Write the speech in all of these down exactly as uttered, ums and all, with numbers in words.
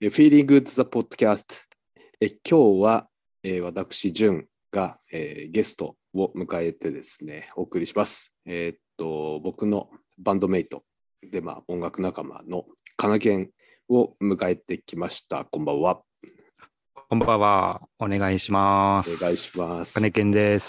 Feeling Good the Podcast。え今日は、えー、私、潤が、えー、ゲストを迎えてですね、お送りします。えー、っと、僕のバンドメイトで、まあ、音楽仲間のかなけんを迎えてきました。こんばんは。 こんばんは。お願いします。 お願いします。 かねけんです。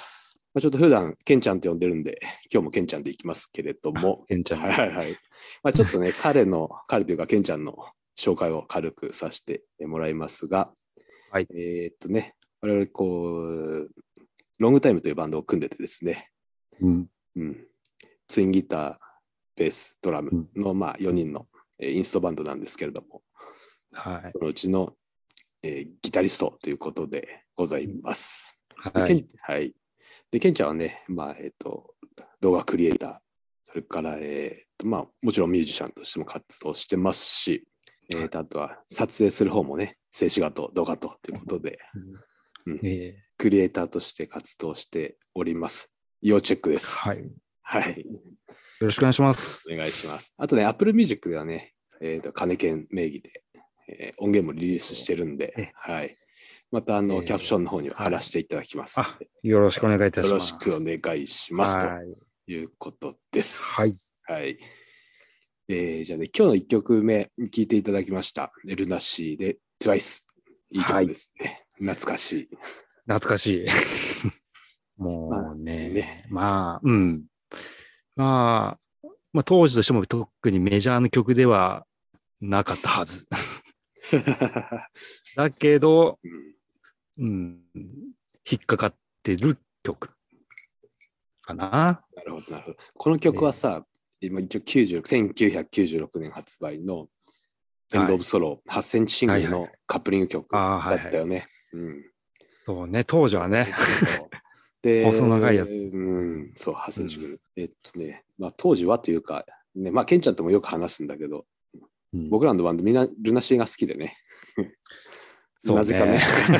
まあ、ちょっと普段、けんちゃんって呼んでるんで、今日もけんちゃんでいきますけれども、 けんちゃん。 はいはい。まあ、ちょっとね、彼の、彼というか、けんちゃんの紹介を軽くさせてもらいますが、 はい、 えー、っとね、我々こう、ロングタイムというバンドを組んでてですね、 うんうん、ツインギター、ベース、ドラムの、まあ、よにんの、えー、インストバンドなんですけれども、 はい、 そのうちの、えー、ギタリストということでございます。 はい。 で、はい、でケンちゃんはね、まあえー、と動画クリエイター、それから、えーとまあ、もちろんミュージシャンとしても活動してますし、えー、とあとは撮影する方もね、静止画と動画とということで、うんえー、クリエイターとして活動しております。要チェックです。 はい。 はい。 よろしくお願いします。 お願いします。あとね、Apple Music ではね、えー、と金券名義で、えー、音源もリリースしてるんで、はい。またあの、えー、キャプションの方には貼らせていただきます、 はい、あ。よろしくお願いいたします。 よろしくお願いしますということです。 はい。 はい。えー、じゃあね、今日のいっきょくめ聴いていただきました。ルナシーで トゥワイス。いい曲ですね。はい、懐かしい。 懐かしい。もうね、まあ、ねまあ、うん。まあ、まあ、当時としても特にメジャーな曲ではなかったはず。だけど、うんうん、引っかかってる曲かな。 なるほど、なるほど。この曲はさ、えー、今一応きゅうじゅうせんきゅうひゃくきゅうじゅうろくねん発売のエンド・オブ・ソロはちセンチシングルのカップリング曲だったよね。 そうね、当時はね。 で、 細長いやつ。 うん、そう、はちセンチシングル。うん、えっとね、まあ当時はというか、ね、まあケンちゃんともよく話すんだけど、うん、僕らのバンドみんなルナシーが好きでね。 そうねなぜかね。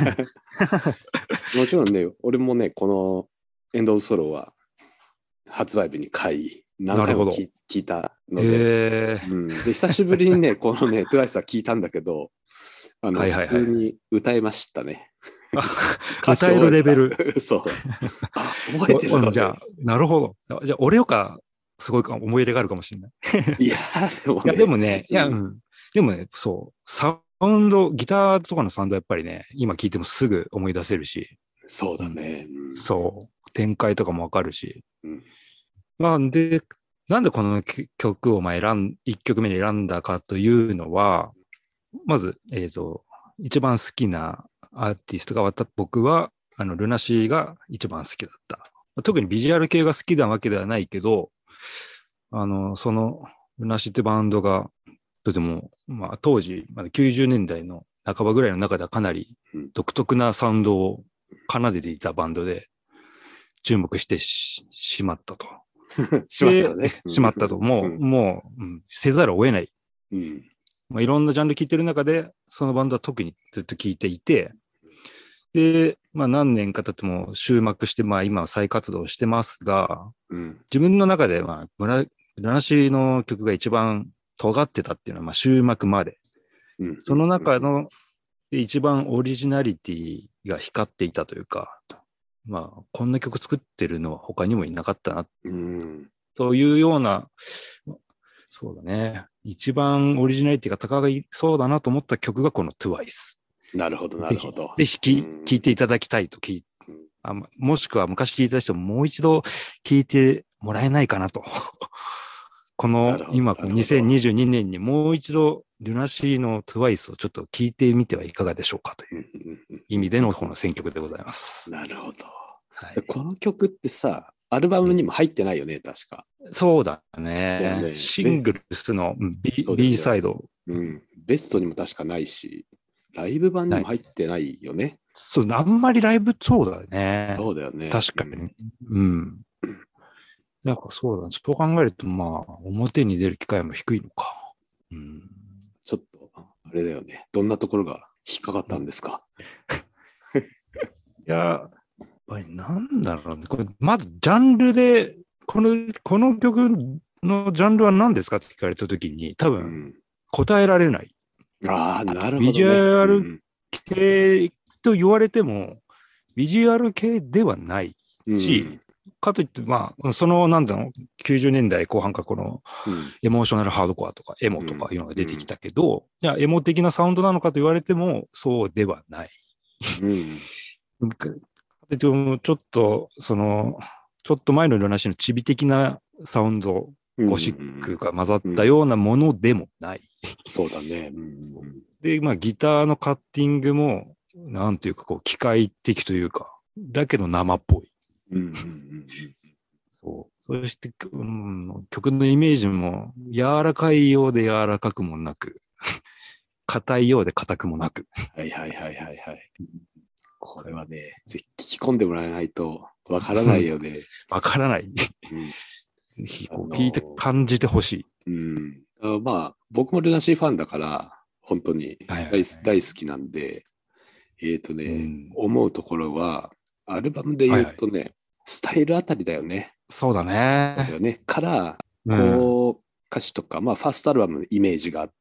もちろんね、俺もね、このエンド・オブ・ソロは発売日に買い、何回も聞いたので、うん、で久しぶりにね、このね、トゥワイスは聞いたんだけど、あの、はいはいはい、普通に歌えましたね。 歌えるレベル。 そう。あ、覚えてるの、ね、 じゃあ、なるほど。じゃあ、俺よか、すごい思い入れがあるかもしれない。 いや、でもね。 いや、でもね、いや、うん。でもね、そう、サウンド、ギターとかのサウンドやっぱりね、今聞いてもすぐ思い出せるし。 そうだね。 うん、そう。展開とかもわかるし。 うん、 まあ、で、なんでこの曲をまあ選ん、いっきょくめに選んだかというのは、まず、えっと、一番好きなアーティストが僕は、あの、ルナシーが一番好きだった。特にビジュアル系が好きなわけではないけど、あの、その、ルナシーってバンドが、とても、まあ、当時、まだきゅうじゅうねんだいの半ばぐらいの中ではかなり独特なサウンドを奏でていたバンドで、注目して し, しまったと。 しまったね。 しまったと。もう、うん、もう、うん、せざるを得ない。 うんまあ、いろんなジャンル聴いてる中で、そのバンドは特にずっと聴いていて、で、まあ何年か経っても終幕して、まあ今は再活動してますが、 うん、 自分の中では、ルナシーの曲が一番尖ってたっていうのは、まあ終幕まで。うん、その中の一番オリジナリティが光っていたというか、まあこんな曲作ってるのは他にもいなかったな。 うん、 というような、そうだね。一番オリジナリティが高いそうだなと思った曲がこの トゥワイス。 なるほど、なるほど。 ぜひ聴いていただきたいと聞い、うん、あ、もしくは昔聴いた人ももう一度聴いてもらえないかなと。この今このにせんにじゅうにねんにもう一度ルナシーの トゥワイスをちょっと聴いてみてはいかがでしょうかという意味でのこの選曲でございます。 なるほど。はい、この曲ってさ、アルバムにも入ってないよね、確か。 そうだね。ねシングルスの B, B サイド、 うん。ベストにも確かないし、ライブ版にも入ってないよね。 そう、あんまりライブ、そうだよね。 そうだよね。 確かに。うん。うん、なんかそうだね。そう考えると、まあ、表に出る機会も低いのか。うん、 ちょっと、あれだよね。どんなところが引っかかったんですか？ いや、やっぱりなんだろうね。これまず、ジャンルで、この、この曲のジャンルは何ですかって聞かれたときに、多分、答えられない。 ああ、なるほどね。 ビジュアルうん系と言われても、ビジュアル系ではないうんし、かといって、まあ、その、なんだろう、きゅうじゅうねんだいこう半か、この、 うんエモーショナルハードコアとか、エモうんとかいうのが出てきたけど、じゃあ、エモ的なサウンドなのかと言われても、そうではない。 うんかといってもちょっと、その、ちょっと前のルナシーのチビ的なサウンド、 うんゴシックが混ざったようなものでもない。 そうだね。うんで、まあ、ギターのカッティングも、なんていうか、こう、機械的というか、だけど生っぽい。 うんうんうんそう。そして、うん、曲のイメージも、柔らかいようで柔らかくもなく、硬いようで硬くもなく。 はいはいはいはいはい。これはね、ぜひ聞き込んでもらえないとわからないよね。 わからない。 うんぜひ、こう、 あのー聞いて感じてほしい。 うんあまあ、僕もルナシーファンだから、本当にはいはいはい大好大好きなんで、えっ、とね、 うん思うところは、アルバムで言うとね、スタイルあたりだよね。 そうだそうだね。 よね。から、 うん。 こう、歌詞とか、まあ、ファーストアルバムのイメージがあって、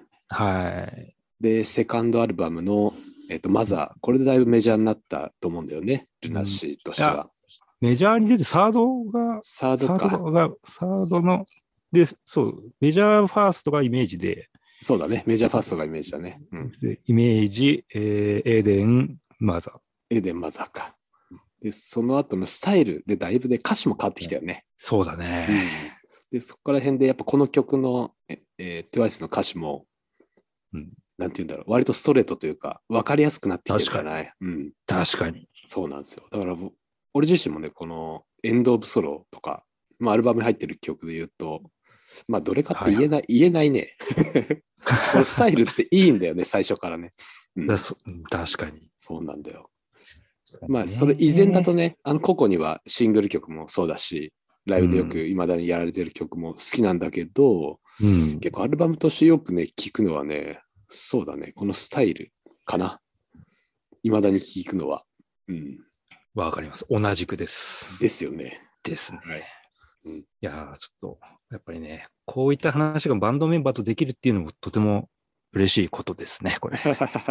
はい。 で、セカンドアルバムの、えっ、と、マザー、これでだいぶメジャーになったと思うんだよね、ルナシーとしては。 メジャーに出てサードが、サーサードか。 ドが、サードの、で、そう、メジャーファーストがイメージで、 そうだね。メジャーファーストがイメージだね。うん。 でイメージ、えーエーデン、マザー。 エデン・マザーか。で、その後のスタイルでだいぶね、歌詞も変わってきたよね。 そうだうんね。 で、そこら辺でやっぱこの曲の、ええー、トゥワイスの歌詞も、 うんなんて言うんだろう、割とストレートというか、分かりやすくなってきてるじゃない。うん。 確かに。 そうなんですよ。だから、ぼ俺自身もね、このエンド・オブ・ソロとか、まあ、アルバムに入ってる曲で言うと、まあ、どれかって言えない、言えないね。このスタイルっていいんだよね、最初からね。うん、 だそ確かに。 そうなんだよ。まあ、それ以前だとね、あの、個々にはシングル曲もそうだし、ライブでよく未だにやられてる曲も好きなんだけど、 うん、 結構アルバムとしてよくね、聴くのはね、そうだね、このスタイルかな。未だに聴くのは。うん。 わかります。同じくです。 ですよね。 ですね。 はいうん、 いやー、ちょっと、やっぱりね、こういった話がバンドメンバーとできるっていうのもとても嬉しいことですね、これ。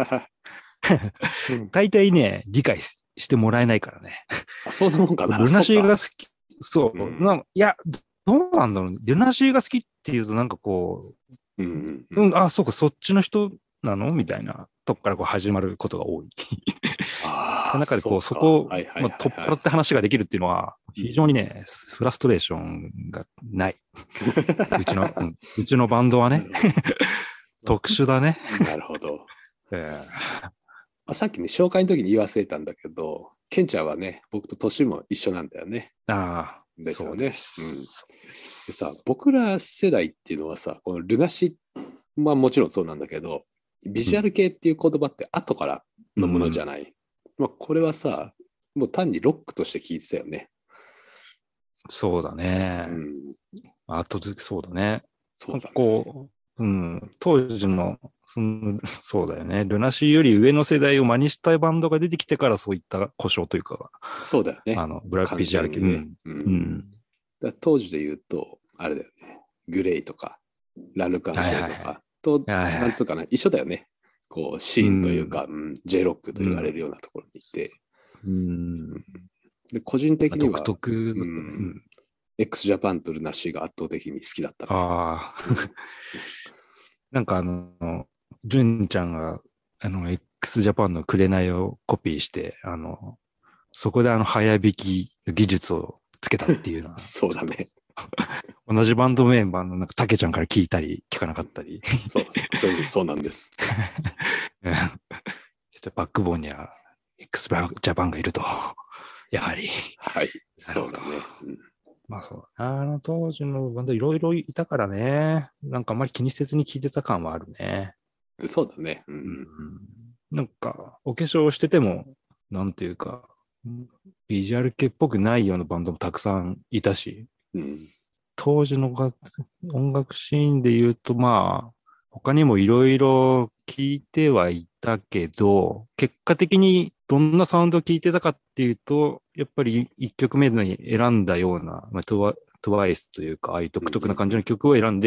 大体ね、理解ししてもらえないからね。 あそんなもんかな。 ルナシーそうかが好き。そう。 うんなんいや、どうなんだろう。ルナシーが好きっていうとなんかこうんうう、 んう、 うんん、 あ、そうか、そっちの人なのみたいなとこからこう始まることが多い。 ああ、 中でこう、そかこを、 はいはいはいはいまあ、取っ払って話ができるっていうのは、非常にね、フラストレーションがない。うちの、うんうちのバンドはね、特殊だね。 なるほど。 えあさっきね、紹介の時に言い忘れたんだけど、ケンちゃんはね、僕と年も一緒なんだよね。 ーああ、 ですよねそうです。 うんでさ、僕ら世代っていうのはさ、このルナシー、まあもちろんそうなんだけど、ビジュアル系っていう言葉って後からのものじゃない。まあこれはさ、もう単にロックとして聞いてたよね。 そうだね。 うん、 後付けそうだね。 そうだね。 こう、うん、当時の、そのそうだよね。ルナシーより上の世代を真似したいバンドが出てきてからそういった故障というか、 そうだよね。 あの、ブラックビジュアル系。 完全にねうん。 うんうん。 だから当時で言うと、あれだよね。グレイとか、ラルカンシェとはいはいはかと、 はいはいなんつうかな、一緒だよね。こう、シーンというか、うん、J ロックと言われるようなところにいて、 うん。 で個人的には、 独特だったね。 ううんん。 x ジャパンとルナシーが圧倒的に好きだったね。 ああ。なんかあの、純ちゃんが、あの、x ジャパンの紅をコピーして、あの、そこであの、早弾きの技術をつけたっていうのは、 そうだね。 同じバンドメンバーのなんか、たけちゃんから聞いたり、聞かなかったり。 そうそうそうなんです。 ちょっとバックボーンには x ジャパンがいると、やはり。 はい、そうだね。うんまあそう。あの当時のバンドいろいろいたからね。なんかあんまり気にせずに聞いてた感はあるね。 そうだね。ううんん、なんか、お化粧してても、なんていうか、ビジュアル系っぽくないようなバンドもたくさんいたし、 うん当時のが音楽シーンで言うと、まあ、他にもいろいろ聞いてはいたけど、結果的にどんなサウンドを聞いてたかっていうと、やっぱり一曲目に選んだような、まあ、トゥワトゥワイスというか、ああいう独特な感じの曲を選んで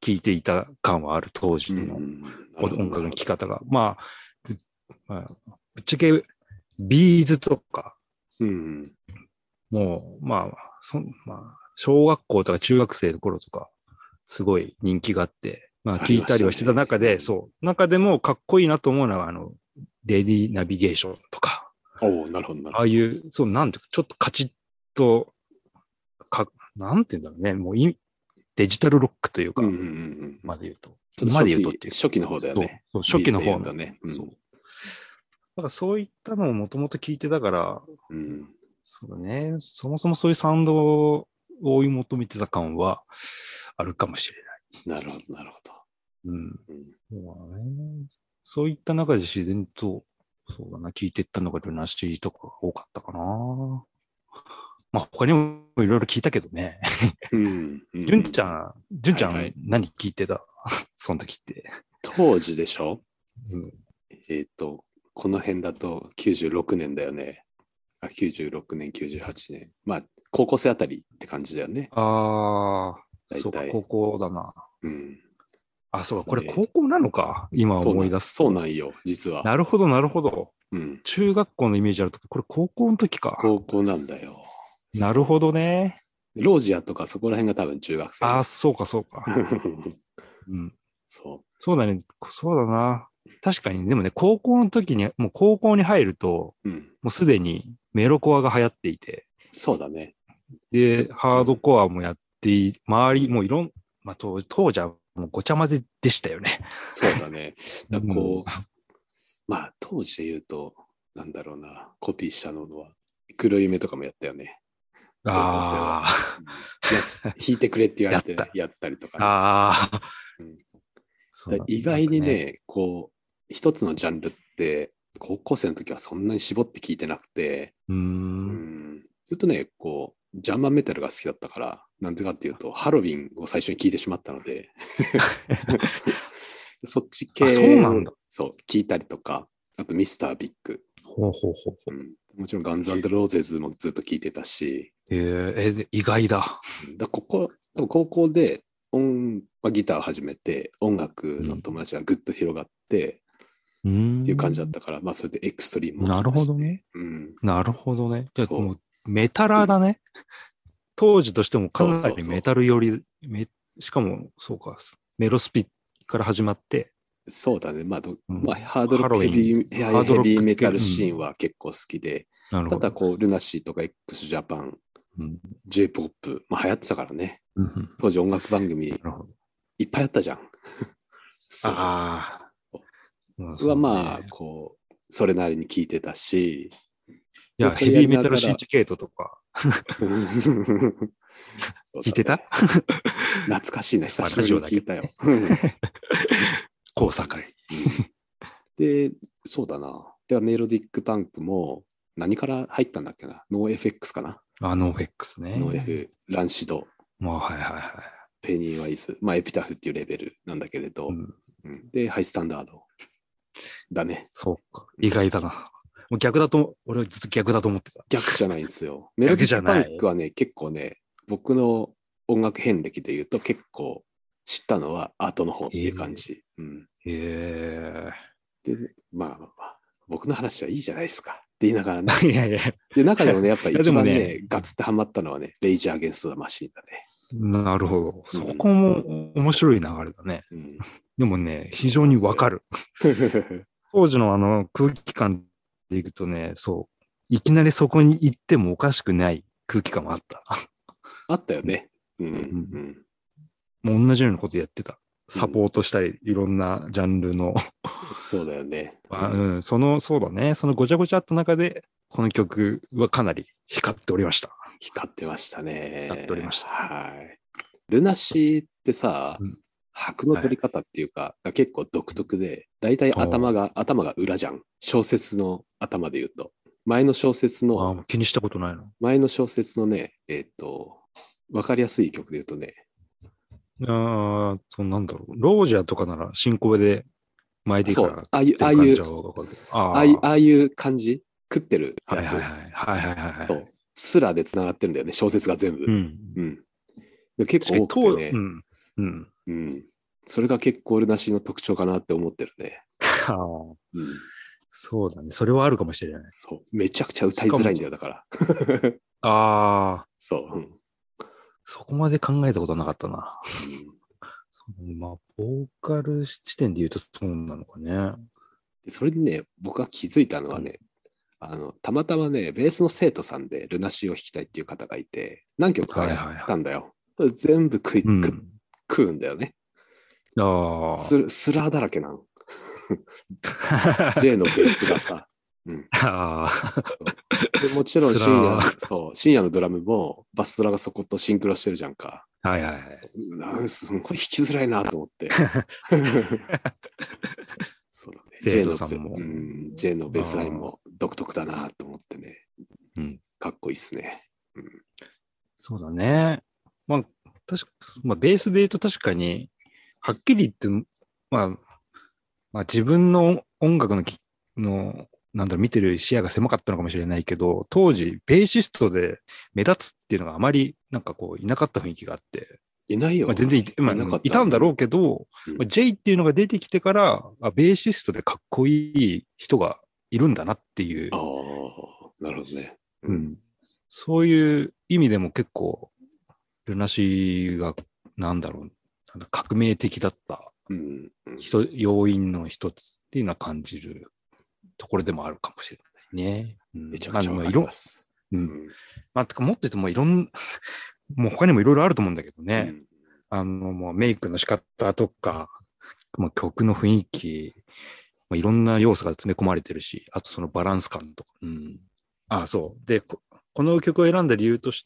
聴いていた感はある、当時のうん音楽の聴き方が。まあ、ぶまあ、ぶっちゃけ、ビーズとか、 うん。 もう、まあ、そまあ、小学校とか中学生の頃とか、すごい人気があって、まあ、聞いたりはしてた中で、 ありましたね。 そう、中でもかっこいいなと思うのは、あの、レディーナビゲーションとか、 おお、なるほど、なるほど。 ああいう、そう、なんていうか、ちょっとカチッと、か、なんていうんだろうね、もういデジタルロックというか、 うんうんうんうん。 まで言うと。 ちょっと今で言うと初期っていう。 初期の方だよね。 そうそう初期の方の。 ビーズで言うとね。うんそう。だからそういったのをもともと聞いてたから、 うん。 そうだね。そもそもそういうサウンドを追い求めてた感はあるかもしれない。 なるほど、なるほど。 うん。 うんそうだね。そういった中で自然と、そうだな、聞いていったのがルナシーとかが多かったかな。まあ他にもいろいろ聞いたけどね。 うんうん。 純ちゃん、純ちゃんはいはい何聞いてたその時って。 当時でしょ？ うん。 えっと、この辺だときゅうじゅうろくねんだよね。あ、きゅうじゅうろくねん、きゅうじゅうはちねん。まあ、高校生あたりって感じだよね。 ああ、 大そうか、 体。 高校だな。 うん。 あ、そうか、これね高校なのか。今そうなん、 思い出すと。 そうなんよ、実は。 なるほど、なるほど。 うん。 中学校のイメージあるとき、これ高校の時か。 高校なんだよ。 なるほどね。 ロージアとかそこら辺が多分中学生ああ、 よ。 そうか、そうか。うん。 そそうだね。そうだな。確かに、でもね、高校の時に、もう高校に入ると、 う。うん。 もうすでにメロコアが流行っていて、 そうだね。 で、ハードコアもやってい、周り、もういろん、まあ、当当時はもうごちゃ混ぜでしたよね。 そうだね。だからこう、 うんまあ当時で言うと、なんだろうな、コピーしたのは、黒夢とかもやったよね。高校生は。 あうんいや弾いてくれって言われてやったやったりとかあ、 ね。 ああ、 うんそうだ意外になんかね、こう、一つのジャンルって、高校生の時はそんなに絞って聞いてなくて、 うー。 うんん、ずっとね、こう、ジャーマンメタルが好きだったから、なんでかっていうと、ハロウィンを最初に聞いてしまったので、そっちあ、そう系をなんだ。 そう聞いたりとか、あとミスタービッグ、 ほうほうほうほう。 うん、もちろんガンズローゼズもずっと聞いてたし、 えー、えー意外だ。 うんだここ、多分高校で音、まあ、ギターを始めて、音楽の友達がぐっと広がって、 うーん。 っていう感じだったから、まあそれでエクストリームも聞いたしなるほどね。 うん、 なるほどね。じゃあそうもうメタラーだね。当時としてもかなそうそうそうりメタル寄り、めしかもそうか、メロスピから始まって、 そうだね。まあ、どうんまあ、ハードロックハロウィンヘビー、 ハードロックヘビーメタル系シーンは結構好きで、ただ、 なるほど。 こう、ルナシーとか x ジャパン、 うん J-ポップ、まあ流行ってたからね。 うんうん当時音楽番組なるほど。 いっぱいあったじゃん。そう。 ああ。まあはまあ、 ねこう、それなりに聞いてたし、 いや、 でそれやヘビーメりながらタルシンジケートとか、 そうだね聞いてた懐かしいな、久しぶりに聞いたよ。 高坂井。 で、そうだな。では、メロディックパンクも何から入ったんだっけな。ノーエフェックスかな。 あ、ノーフェックスね。 ノーエフ、ランシド、 まあ、はいはいはい。 ペニーワイズ、まあ、エピタフっていうレベルなんだけれど、 うん、 うんで、ハイスタンダードだね。 そうか。意外だな。もう逆だと、俺はずっと逆だと思ってた。 逆じゃないんですよ。メロディックパンクはね、結構ね、僕の音楽遍歴で言うと結構知ったのはアートの方っていう感じ。うん、 へえ。 で、まあ、まあまあ、僕の話はいいじゃないですかって言いながらね。 いやいや。 で、中でもね、やっぱいやで一番ね、 もねガツってハマったのはね、レイジー・アゲンスト・ザ・マシーンだね。 なるほど。そこも面白い流れだね。 うん、 でもね、非常にわかる。当時のあの空気感でいくとね、そう。いきなりそこに行ってもおかしくない空気感もあった。 あったよね。うん。うんうんもう同じようなことやってた。サポートしたり、いろんなジャンルの。 そうだよね。 あうん、その、そうだね。そのごちゃごちゃあった中で、この曲はかなり光っておりました。 光ってましたね。 光っておりました。 はい。ルナシーってさ、 うん拍の取り方っていうか、が結構独特で、だいたい頭が、頭が裏じゃん。小説の頭で言うと。前の小説あの、 あ、気にしたことないの。 前の小説のね、えっと、わかりやすい曲で言うとね、 ああ、そうなんだろう。ロージャーとかなら進行で巻いていいからそう、ああいう、ああいう食ってる感じ、はわかるけどあああいう、ああいう感じ食ってるやつ。 はいはいはい。はいはいはいはい。 そう。スラで繋がってるんだよね、小説が全部。 うん。 うん。で結構多くてね、 うん。うん。 うん。 それが結構ルナシーの特徴かなって思ってるね。 ああ、 うん、 そうだね。それはあるかもしれない。 そう。めちゃくちゃ歌いづらいんだよ、だから。 ああ、 そう。うん、 そこまで考えたことなかったな。 うん、 まあ、ボーカル視点で言うとそうなのかね。 でそれにね、僕が気づいたのはね、あの、たまたまね、ベースの生徒さんでルナシーを弾きたいっていう方がいて、何曲かやったんだよ。全部食い、 うん。 食食うんだよね。 あススラーだらけなの。J のベースがさ。うん、 あ。あでもちろんス深夜、 ラー。 そう、深夜のドラムもバスドラがそことシンクロしてるじゃんか。 はいはいはい。 なんすごい弾きづらいなと思って。そうだね。 生 J のベ、 徒さんも。 うん、J のベースラインも独特だなと思ってね。 うん。 かっこいいっすね。うん、 そうだね。まあ、確か、まあ、ベースで言うと確かに、はっきり言って、まあ、まあ、自分の音楽のき、の、なんだろう、見てる視野が狭かったのかもしれないけど、当時、ベーシストで目立つっていうのがあまり、なんかこう、いなかった雰囲気があって、 いないよ。 まあ、全然いて、まあ、 いなかった。 いたんだろうけど、 うんまあ、J っていうのが出てきてから、あ、ベーシストでかっこいい人がいるんだなっていう。 ああ、なるほどね。 うん。そういう意味でも結構、ルナシーが、なんだろう、なんだ革命的だったうんうん、 人、要因の一つっていうのは感じるところでもあるかもしれないね。うん、 めちゃくちゃわかります。 まあ、うん。まあ、てかもっと言うともういろん、もう他にもいろいろあると思うんだけどね。うん、あの、もうメイクの仕方とか、もう曲の雰囲気、まあ、いろんな要素が詰め込まれてるし、あとそのバランス感とか。うん。ああ、そう。でこ、この曲を選んだ理由として、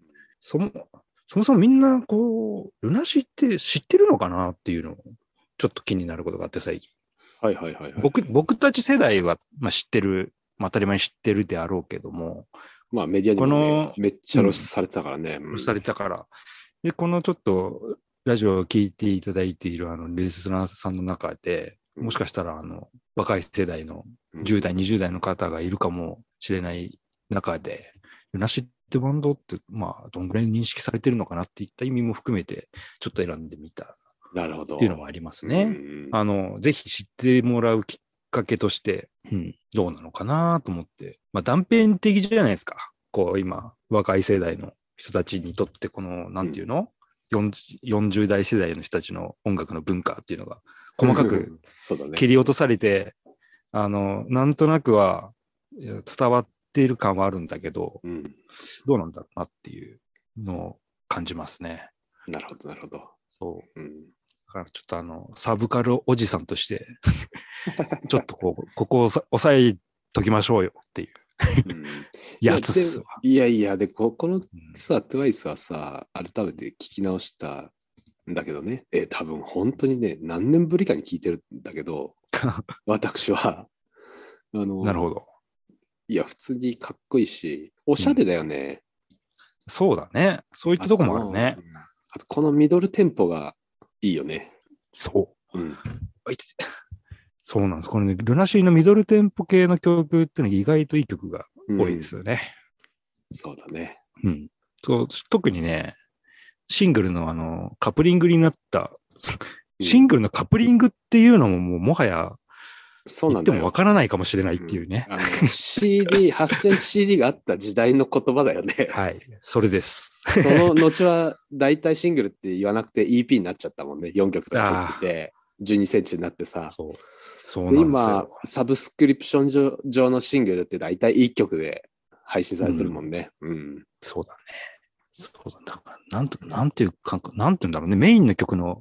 そも、そもそもみんな、こう、ルナシーって知ってるのかなっていうのを、ちょっと気になることがあって、最近。 はいはいはい、はい。 僕、僕たち世代は、まあ、知ってる、まあ、当たり前に知ってるであろうけども。 まあメディアにもね、めっちゃ露出されてたからね。 露出されてたから。で、このちょっと、ラジオを聞いていただいている、あの、リスナーさんの中で、もしかしたら、あの、若い世代のじゅう代、にじゅう代の方がいるかもしれない中で、ルナシーってバンドって、まあ、どんぐらい認識されてるのかなっていった意味も含めて、ちょっと選んでみた。 なるほど。 っていうのもありますね。あの、ぜひ知ってもらうきっかけとして、うん、どうなのかなと思って。まあ、断片的じゃないですか。こう、今、若い世代の人たちにとって、この、なんていうの、うん、よんじゅう代世代の人たちの音楽の文化っていうのが、細かく切り落とされて、ね、あの、なんとなくは伝わっている感はあるんだけど、うん、どうなんだろうなっていうのを感じますね。 なるほど、なるほど。 そう。 うん、 だからちょっとあの、サブカルおじさんとして、ちょっとこう、ここを押さえときましょうよっていう、うん、やつっすわ。 いやいや、で、ここのさ、うん、トゥワイスはさ、改めて聞き直したんだけどね、えー、多分本当にね、何年ぶりかに聞いてるんだけど、私は、あの、 なるほど。 いや、普通にかっこいいし、おしゃれだよね。 うん、そうだね。そういったとこもあるね。 あと、あとこのミドルテンポがいいよね。 そう。 うん、 そうなんです。このね、ルナシーのミドルテンポ系の曲っていうのは意外といい曲が多いですよね。 うん、そうだね。 うん。そう、特にね、シングルのあの、カップリングになった、シングルのカップリングっていうのももうもはや、 そうなんだよ。 言ってもわからないかもしれないっていうね。 うん、あの シーディー、はちセンチ シーディー があった時代の言葉だよね。 はい、それです。 その後は大体シングルって言わなくて イーピー になっちゃったもんね。よんきょくとか入ってて、じゅうにセンチになってさ。 そう。そうなんですよ。 今、サブスクリプション 上, 上のシングルって大体いっきょくで配信されてるもんね。うん。うん、 そうだね。そうだ。だからなんと、なんていう感覚、なんていうんだろうね。メインの曲の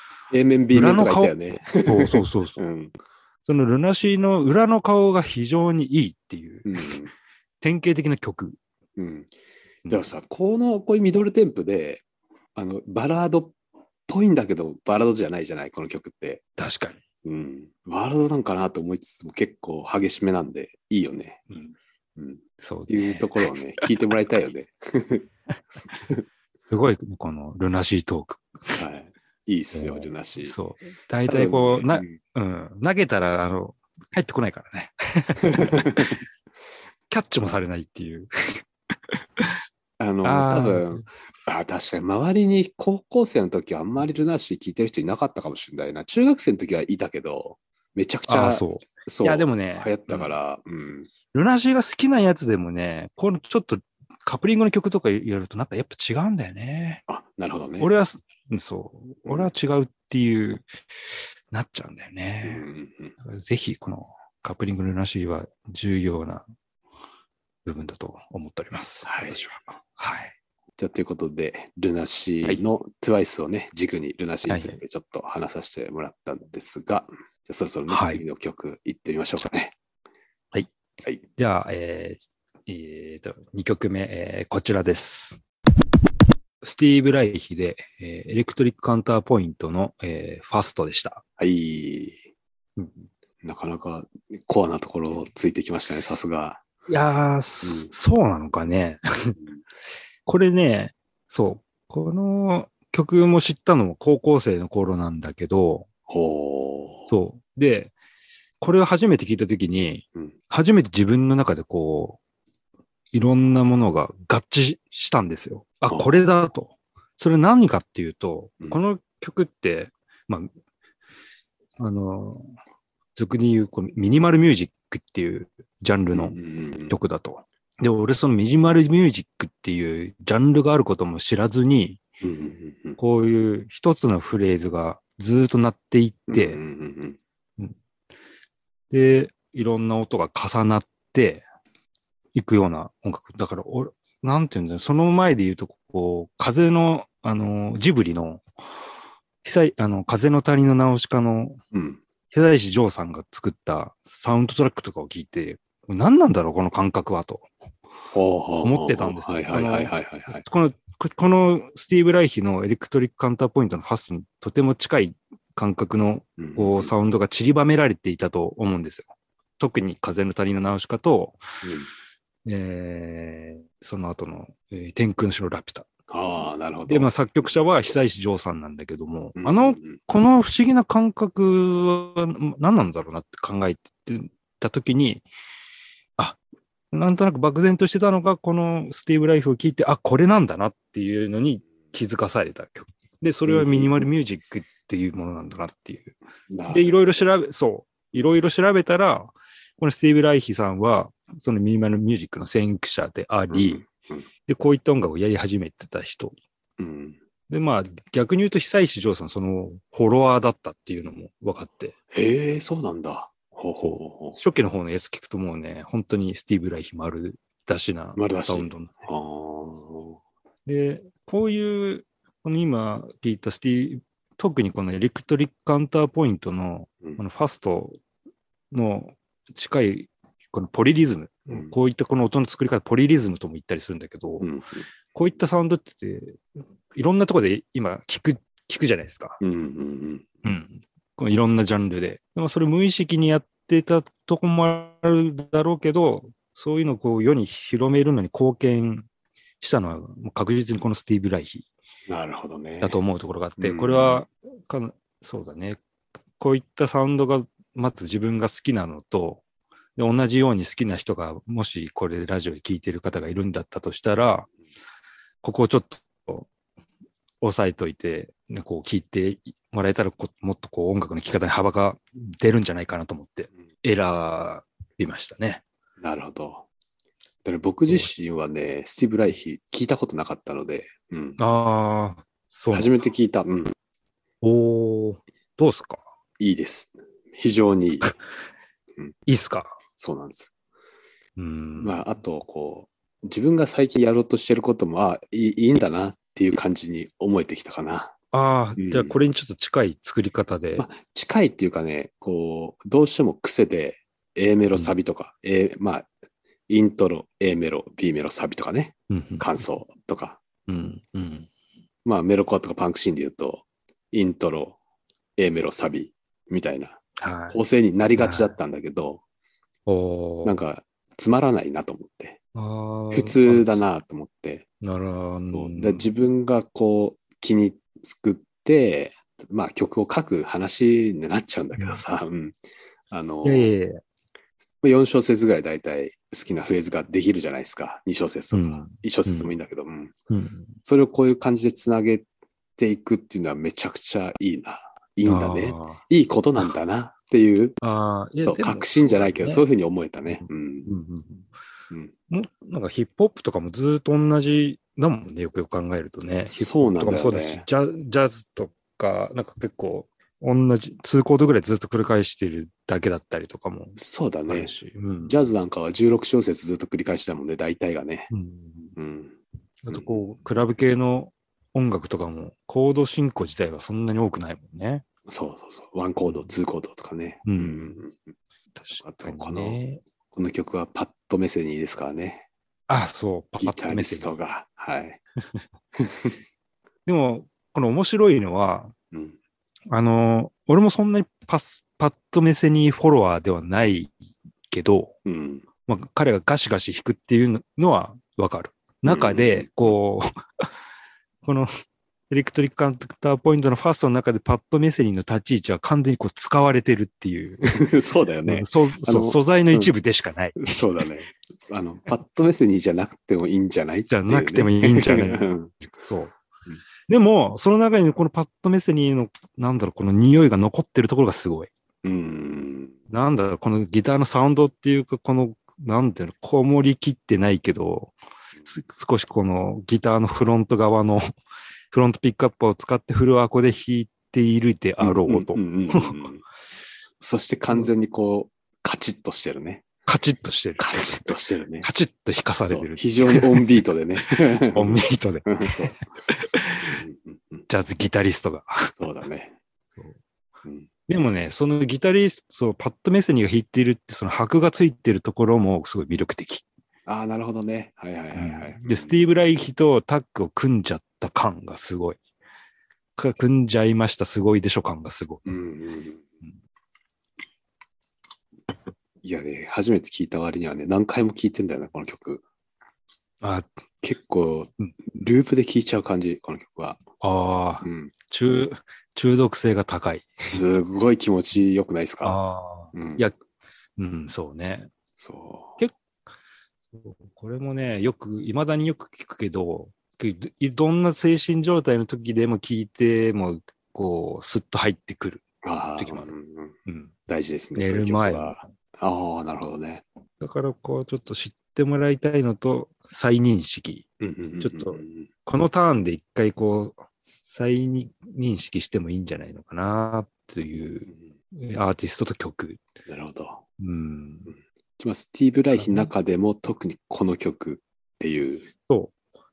A 面 B 面とか言ったよね。 そうそうそうそう。うん、そのルナシーの裏の顔が非常にいいっていう、うん、典型的な曲。 うん。でもさ、このこういうミドルテンプで、あのバラードっぽいんだけど、バラードじゃないじゃない、この曲って。 確かに。 うん。バラードなんかなと思いつつも結構激しめなんで、いいよね。 うん。 うん、 そうね。 っていうところをね、聞いてもらいたいよね。 すごい、このルナシートーク。 はい。いいっすよ、ルナシー。 そう。大体こう、ね、な、うん、投げたら、あの、入ってこないからね。キャッチもされないっていう。 あの、多分、 あ、確かに周りに高校生の時はあんまりルナシー聞いてる人いなかったかもしれないな。中学生の時はいたけど、めちゃくちああ、 ゃ、 そう。いや、でそう、 もね、 流行っうん、 たから、うん。 ルナシーが好きなやつでもね、このちょっとカップリングの曲とかやるとなんかやっぱ違うんだよね。 あ、なるほどね。 俺はす、そう、 うん。 俺は違うっていう、なっちゃうんだようんうね。 んうん。 だからぜひ、このカップリングルナシーは重要な部分だと思っております。 はい。 私は。はい。 じゃあ、ということで、ルナシはい。 ーの トゥワイスをね、軸にルナシーについはい。 てちょっと話させてもらったんですが、じゃあそろそろね、 はい。 次の曲いってみましょうかね。 はい。 はい。 じゃあ、えーえーと、にきょくめ、えーこちらです。スティーブ・ライヒで、えーエレクトリック・カウンターポイントの、えーファストでした。 はい。 うん、 なかなかコアなところをついてきましたね、さすが。 いやー、 うん、 そうなのかね。これね、そう。この曲も知ったのも高校生の頃なんだけど、 ほそう。で、これを初めて聞いたときに、 う。うん。 初めて自分の中でこう、いろんなものが合致したんですよ。あ、これだと。それ何かっていうと、 うん、 この曲って、まあ、あの、俗に言うこのミニマルミュージックっていうジャンルの曲だと。で、俺そのミニマルミュージックっていうジャンルがあることも知らずに、こういう一つのフレーズがずっと鳴っていって、で、いろんな音が重なっていくような音楽。だから、俺、なんていうんだろう、その前で言うと、こう、風の、あの、ジブリの、久あの、風の谷のナウシカの、久石譲さんが作ったサウンドトラックとかを聞いて、何なんだろう、この感覚は、と思ってたんですよ。この、このスティーブ・ライヒのエレクトリック・カウンターポイントのファストにとても近い感覚のこうサウンドが散りばめられていたと思うんですよ。特に風の谷のナウシカと、うん、えー、その後の、えー、天空の城ラピュタ。 ああ、なるほど。 で、まあ作曲者は久石譲さんなんだけども、うんうん、あの、この不思議な感覚は何なんだろうなって考えてたときに、あ、なんとなく漠然としてたのが、このスティーブ・ライフを聞いて、あ、これなんだなっていうのに気づかされた曲。で、それはミニマルミュージックっていうものなんだなっていう。で、いろいろ調べ、そう、いろいろ調べたら、このスティーブ・ライヒさんは、そのミニマルミュージックの先駆者であり、うんうん、で、こういった音楽をやり始めてた人。うん、で、まあ、逆に言うと、久石譲さん、その、フォロワーだったっていうのも分かって。 へえ、そうなんだ。ほうほうほうほう。 初期の方のやつ聞くともうね、本当にスティーブ・ライヒ丸出しなサウンド、ね。で、こういう、この今聞いたスティー、特にこのエレクトリックカウンターポイントの、このファストの近い、このポリリズム、うん、こういったこの音の作り方、ポリリズムとも言ったりするんだけど、うん、こういったサウンドっていろんなところで今聞く、聞くじゃないですか。うんうんうんうん、このいろんなジャンルで。でもそれ無意識にやってたとこもあるだろうけど、そういうのをこう世に広めるのに貢献したのは確実にこのスティーブ・ライヒだと思うところがあって、これはかそうだね。こういったサウンドがまず自分が好きなのと、で同じように好きな人がもしこれラジオで聞いてる方がいるんだったとしたら、ここをちょっと押さえといて、ね、こう聞いてもらえたらもっとこう音楽の聴き方に幅が出るんじゃないかなと思って選びましたね。 なるほど。だから僕自身はね、スティーブ・ライヒ聞いたことなかったので、うん、 ああ、そう。 初めて聞いた。うん、 おー、どうすか？ いいです。非常にいい。 うん、いいっすか？ そうなんです。 うん。 まあ、あと、こう、自分が最近やろうとしてることも、あいい、いいんだなっていう感じに思えてきたかな。 ああ、うん、じゃあこれにちょっと近い作り方で。 まあ、近いっていうかね、こう、どうしても癖で A メロサビとか、うん、A、まあ、イントロ、A メロ、B メロ、サビとかね、感想とか。 うんうん、 まあ、メロコアとかパンクシーンで言うと、イントロ、A メロ、サビみたいな構成になりがちだったんだけど、はい、なんかつまらないなと思って、普通だなと思って、 なるほど。 そうで自分がこう気に作って、まあ曲を書く話になっちゃうんだけどさ、うん、あの、 いやいやいやあ、よん小節ぐらい大体好きなフレーズができるじゃないですか。に小節とか、 うんいち小節でもいいんだけど、うんうん。 それをこういう感じでつなげていくっていうのはめちゃくちゃいいな。いいんだね。 あいいことなんだなっていう、 あ。ああ、いや、 そうでも、 確信じゃないけど、そういううふうに思えたね。うん。 うんうんうん、 もうなんかヒップホップとかもずーっと同じだもんね、よくよく考えるとね。ヒップホップとかもそうだし、 そうなんジャジャズとか、なんか結構同じ、にコードぐらいずっと繰り返してるだけだったりとかもそうだね。 あるし。うんジャズなんかはじゅうろく小節ずっと繰り返しだもんね、大体がね。 うんうん。 あとこう、クラブ系の音楽とかも、コード進行自体はそんなに多くないもんね。 そうそうそう。ワンコード、ツーコードとかね。 うんうんあ確かにとこの、 ね。 この曲はパッドメセニーですからね。 あ、そう、パパッギタリとメッセージ。 ストが。はい。 でも、この面白いのは、 うん。 あの、俺もそんなにパス、パッドメセニーフォロワーではないけど、 うん。 まあ、彼がガシガシ弾くっていうのはわかる。中で、こう、このエレクトリックカウンターポイントのファーストの中でパッドメセニーの立ち位置は完全にこう使われてるっていう。 そうだよね。 そうそう素材の一部でしかない。 うん、そうだね。あの、パッドメセニーじゃなくてもいいんじゃないっていう、ね、 じゃなくてもいいんじゃないそう。でも、その中にこのパッドメセニーの、なんだろう、この匂いが残ってるところがすごい。 うん。 なんだろう、このギターのサウンドっていうか、この、なんていうの、こもりきってないけど、少しこのギターのフロント側のフロントピックアップを使ってフルアコで弾いているであろうと。 そして完全にこう、カチッとしてるね。 カチッとしてる。 カチッとしてるね。 カチッと弾かされてる。 非常にオンビートでね。 オンビートで。 そうジャズギタリストが。 そうだね。 うん、でもね、そのギタリスト、パッドメセニーが弾いてるって、その箔がついてるところもすごい魅力的。 ああ、なるほどね。はいはいはいはい。 うん、で、スティーブ・ライヒとタッグを組んじゃった感がすごい。組んじゃいました、すごいでしょ感がすごい。うんうんうん、 いやね、初めて聞いた割にはね、何回も聞いてんだよね、この曲。 あ結構、ループで聴いちゃう感じ、この曲は。 ああ、 うん、 中、中毒性が高い。 すごい気持ちよくないですか？ ああ、うん、いや、うん、そうね。 そう。 結構、これもね、よく、未だによく聞くけど、どんな精神状態の時でも聞いても、こう、スッと入ってくる時もある。 うんうん、大事ですね、 寝る前も。 ああ、なるほどね。 だから、こう、ちょっと知ってもらいたいのと、再認識。ちょっと、このターンで一回、こう、再認識してもいいんじゃないのかな、というアーティストと曲。 なるほど。 うん。 スティーブ・ライヒの中でも特にこの曲っていう。 そう、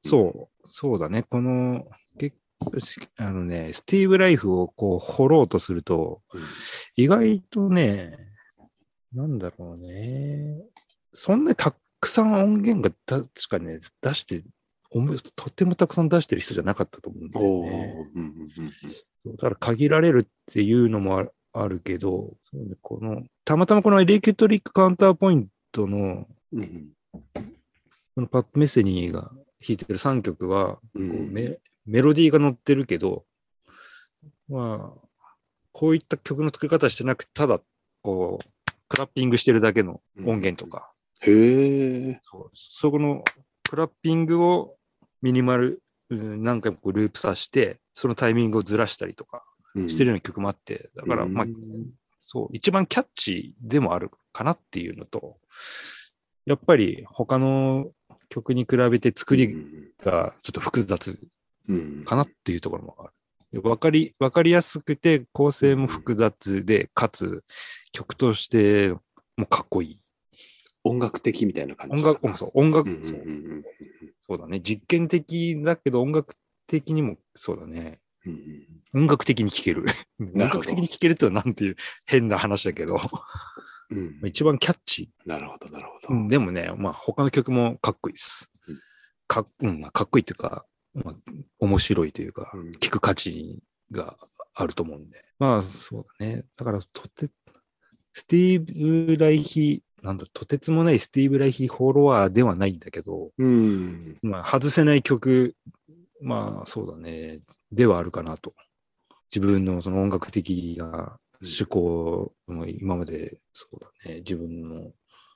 そう、そうだね。この、あのね、スティーブ・ライフをこう掘ろうとすると、うん、意外とね、なんだろうね、そんなにたくさん音源が確かね、出して、とてもたくさん出してる人じゃなかったと思うんだよね。うんうんうん、だから限られるっていうのもあるけど、そうね、このたまたまこのエレクトリックカウンターポイントの、うん、このパッド・メセニーが弾いてるさんきょくは、うん、こうメメロディーが乗ってるけど、まあ、こういった曲の作り方してなくて、ただ、こう、クラッピングしてるだけの音源とか。 うん、へえ。 そう。そこのクラッピングをミニマル、うん、何回もこうループさせて、そのタイミングをずらしたりとかしてるような曲もあって、うん、だから、まあ、そう、一番キャッチーでもあるかなっていうのと、やっぱり他の曲に比べて作りがちょっと複雑かなっていうところもある。わかり、わかりやすくて構成も複雑で、かつ曲としてもかっこいい。 音楽的みたいな感じ。 音楽、そう、音楽、そう。そうだね。実験的だけど音楽的にもそうだね。うんうん、音楽的に聴ける。音楽的に聴けるってのはなんていう変な話だけど、うん、一番キャッチー。なるほど、なるほど。うん、でもね、まあ他の曲もかっこいいです。うん、か, うんまあ、かっこいいっていうか、まあ、面白いというか、うん、聞く価値があると思うんで。まあそうだね。だからとて、スティーブ・ライヒ、なんだ、とてつもないスティーブ・ライヒフォロワーではないんだけど、うん、まあ外せない曲、まあそうだね、ではあるかなと。自分のその音楽的な思考の今まで、そうだね、自分の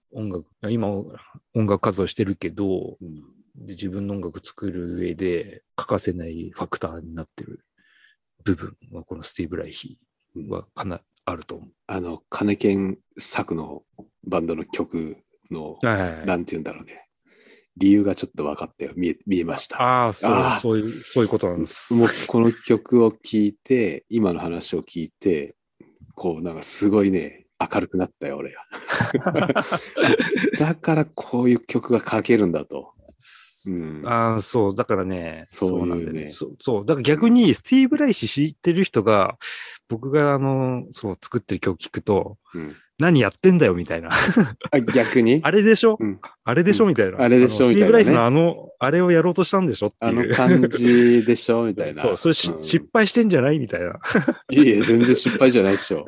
音楽、今音楽活動してるけど、 うん、 で自分の音楽作る上で欠かせないファクターになってる部分は、このスティーブ・ライヒはかなりあると思う。 あの、金健作のバンドの曲の、 はいはいはい、 なんて言うんだろうね。理由がちょっと分かったよ。見え、見えました。 ああ、そう、そういう、そういうことなんです。 もうこの曲を聴いて、今の話を聞いて、こうなんかすごいね、明るくなったよ、俺が。だからこういう曲が書けるんだと。うん、 ああ、そう、だからね、 そういうね。 そうなんだよね。そう、そう、だから逆にスティーブ・ライヒ知ってる人が、僕があの、そう、作ってる曲聞くと、うん、何やってんだよみたいな。 あ、逆にあれでしょ、うん、あれでしょみたいな。 あれでしょみたいな、ね。 スティーブ・ライフのあの、あれをやろうとしたんでしょっていう。 あの感じでしょみたいな。 そう、それし、うん、失敗してんじゃないみたいな。 いえいえ、全然失敗じゃないでしょ。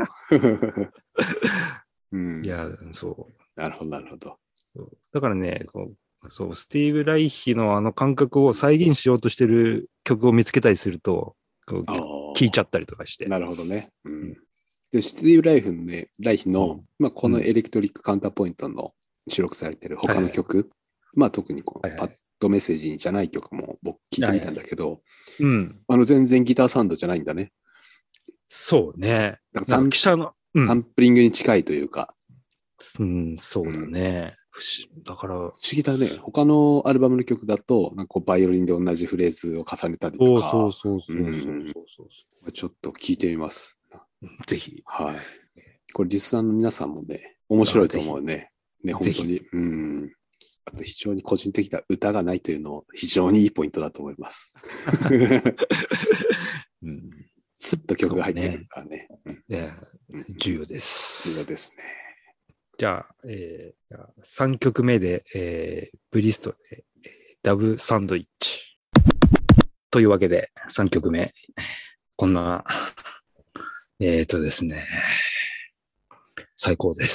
うん、いや、そう。 なるほど、なるほど。 だからね、そう、スティーブ・ライヒのあの感覚を再現しようとしてる曲を見つけたりすると、こう聴いちゃったりとかして。 なるほどね。うん、でスティーブ・ライフのね、ライヒの、うん、まあ、このエレクトリック・カウンターポイントの収録されてる他の曲、はいはい、まあ特にこのパッドメッセージじゃない曲も僕聞いてみたんだけど、はいはい、うん、あの全然ギターサウンドじゃないんだね。 そうね。 なんかサン記者の、うん、サンプリングに近いというか。 うん、そうだね。うん、だから。不思議だね。他のアルバムの曲だと、なんかこうバイオリンで同じフレーズを重ねたりとか。 そうそうそうそうそうそう。 ちょっと聞いてみます。 ぜひ。 はい。これ実際の皆さんもね、面白いと思うね。ね、本当に。うん。あと非常に個人的な歌がないというのも非常にいいポイントだと思います。うん、スッと曲が入ってくるからね。 ねうん、いや重要です。 重要ですね。 じゃあ、えー、さんきょくめで、えー、ブリストで、えー、ダブサンドイッチ。というわけで、さんきょくめ。こんな、えーとですね、最高です。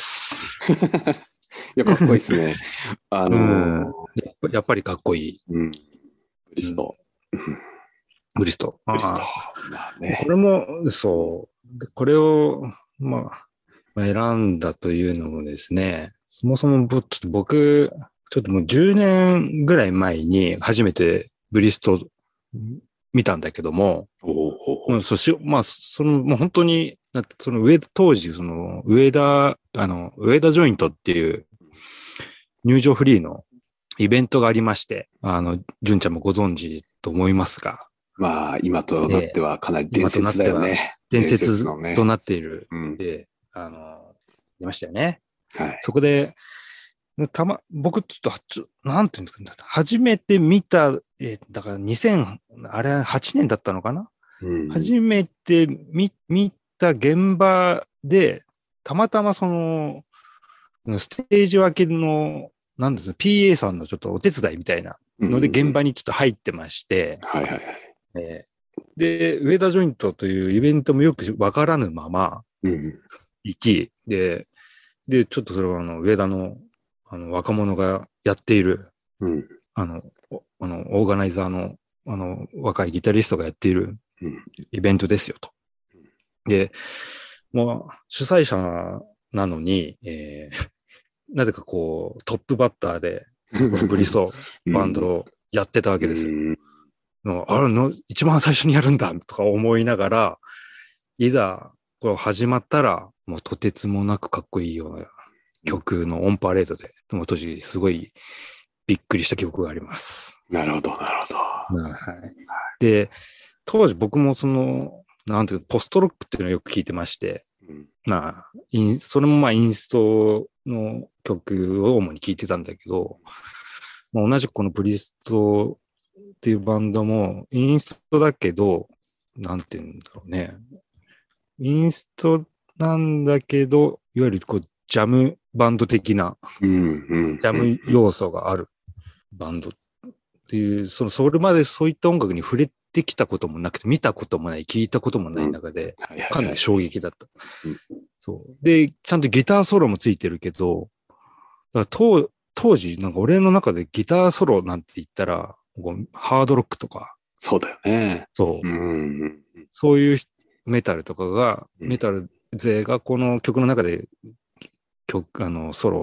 いや、かっこいいですね。あのーうん、やっぱりかっこいい。 うん、ブリスト。 うん、ブリスト。 ブリスト。 まあね、これも、そう。これを、まあ、選んだというのもですね、そもそもちょっと僕、ちょっともうじゅうねんぐらい前に初めてブリスト見たんだけども、うん、そしまあ、その、もう本当に、その上、当時、その、上田、あの、上田ジョイントっていう入場フリーのイベントがありまして、あの、純ちゃんもご存知と思いますが。 まあ、今となってはかなり伝説だよね。 伝説となっている。で、あの、出ましたよね。 はい。 そこで、たま、僕ちょっと、なんていうんですかね、初めて見た、えー、だからにせん、あれはちねんだったのかな、うん、初めて見、見た現場で、たまたまその、ステージ分けの、なんですか、ピーエー さんのちょっとお手伝いみたいなので、現場にちょっと入ってまして、 はいはいはい。 えー、で、上田ジョイントというイベントもよくわからぬまま、行き、で、で、ちょっとそれはあの、上田の、あの、若者がやっている、うん、あの、あの、オーガナイザーの、あの、若いギタリストがやっているイベントですよと。で、もう、主催者なのに、えー、なぜかこう、トップバッターで、ブリストバンドをやってたわけですよ。うん、あれの、一番最初にやるんだとか思いながら、いざ、こう始まったら、もうとてつもなくかっこいいような曲のオンパレードで、もう当時すごいびっくりした記憶があります。 なるほど、なるほど。 はい、で、当時僕もその、なんていうか、ポストロックっていうのをよく聞いてまして、うん、まあ、インそれもまあインストの曲を主に聞いてたんだけど、まあ、同じくこのブリストっていうバンドもインストだけど、なんていうんだろうね。インストなんだけど、いわゆるこうジャムバンド的な、ジャム要素があるバンドっていう、そのそれまでそういった音楽に触れてきたこともなくて、見たこともない、聞いたこともない中で、かなり衝撃だった。そうで、ちゃんとギターソロもついてるけど、だから当当時、なんか俺の中でギターソロなんて言ったら、ハードロックとか、 そうだよね。 そう。 うん、 そういうメタルとかが、メタル勢がこの曲の中で曲、あの、ソロを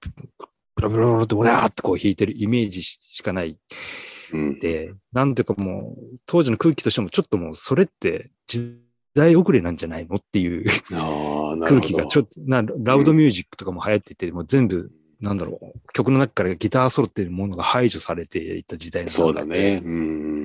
ブラブラブラって、おらーってこう弾いてるイメージしかないうん。 で、なんていうかもう、当時の空気としてもちょっともう、それって時代遅れなんじゃないのっていうああ、なる空ほど。 気がちょっと、なラウドミュージックとかも流行ってて、もう全部、なんだろう、曲の中からギターソロっていうものが排除されていた時代のそう中で、 だね。うん。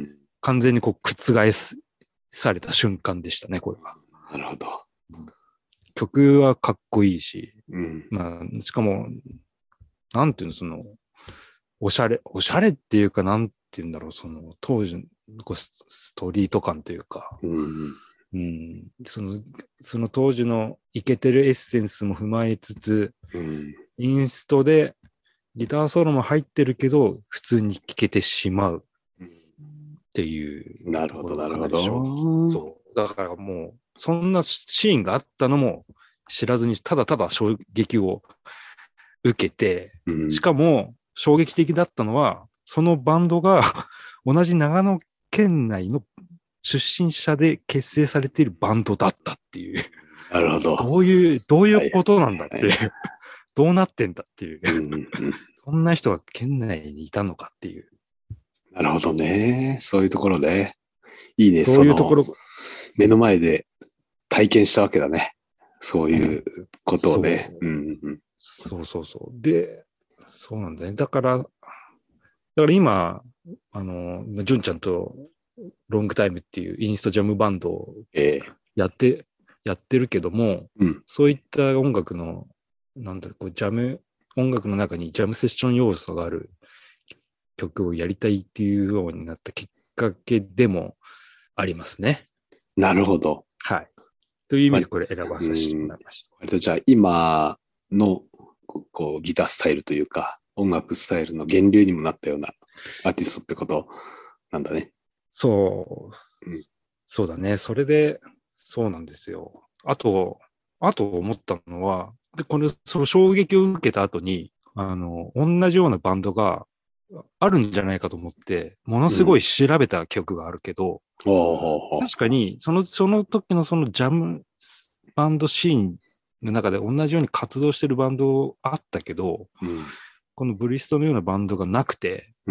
完全にこう覆すされた瞬間でしたね、これは。 なるほど。 曲はかっこいいし、 うん。 まあ、しかも、なんていうの、その、おしゃれ、おしゃれっていうか、なんていうんだろう、その、当時のこうスストリート感というか、 うん。 うん、その、その当時のイケてるエッセンスも踏まえつつ、 うん。 インストでギターソロも入ってるけど、普通に聴けてしまうっていうなるほど、 ところがなるほど。 かなり衝撃。そう。だからもう、そんなシーンがあったのも知らずに、ただただ衝撃を受けて、 うん。 しかも衝撃的だったのは、そのバンドが同じ長野県内の出身者で結成されているバンドだったっていう。 なるほど。 どういう、どういうことなんだっていう。 はいどうなってんだっていう。 うんうんうん。 そんな人が県内にいたのかっていう。 なるほどね。そういうところで。いいね。 そういうところその目の前で体験したわけだね。そういうことをね。 そううんうん。 そうそうそう。で、そうなんだね。だから、だから今、あの、純ちゃんとロングタイムっていうインストジャムバンドをええやって、やってるけども、 うん。 そういった音楽の、なんだろう、こうジャム、音楽の中にジャムセッション要素がある曲をやりたいっていうようになったきっかけでもありますね。 なるほど。 はい。という意味でこれ選ばさせてもらいました。 割とじゃあ今のこうこうギタースタイルというか音楽スタイルの源流にもなったようなアーティストってことなんだね。 そう、 うん、 そうだね。それで、そうなんですよ。あと、あと思ったのは、で、これ、その衝撃を受けた後に、あの、同じようなバンドがあるんじゃないかと思って、ものすごい調べた曲があるけど、 うん、お確かに、その、その時のそのジャムバンドシーンの中で同じように活動してるバンドあったけど、 うんこのブリストのようなバンドがなくて、 うん、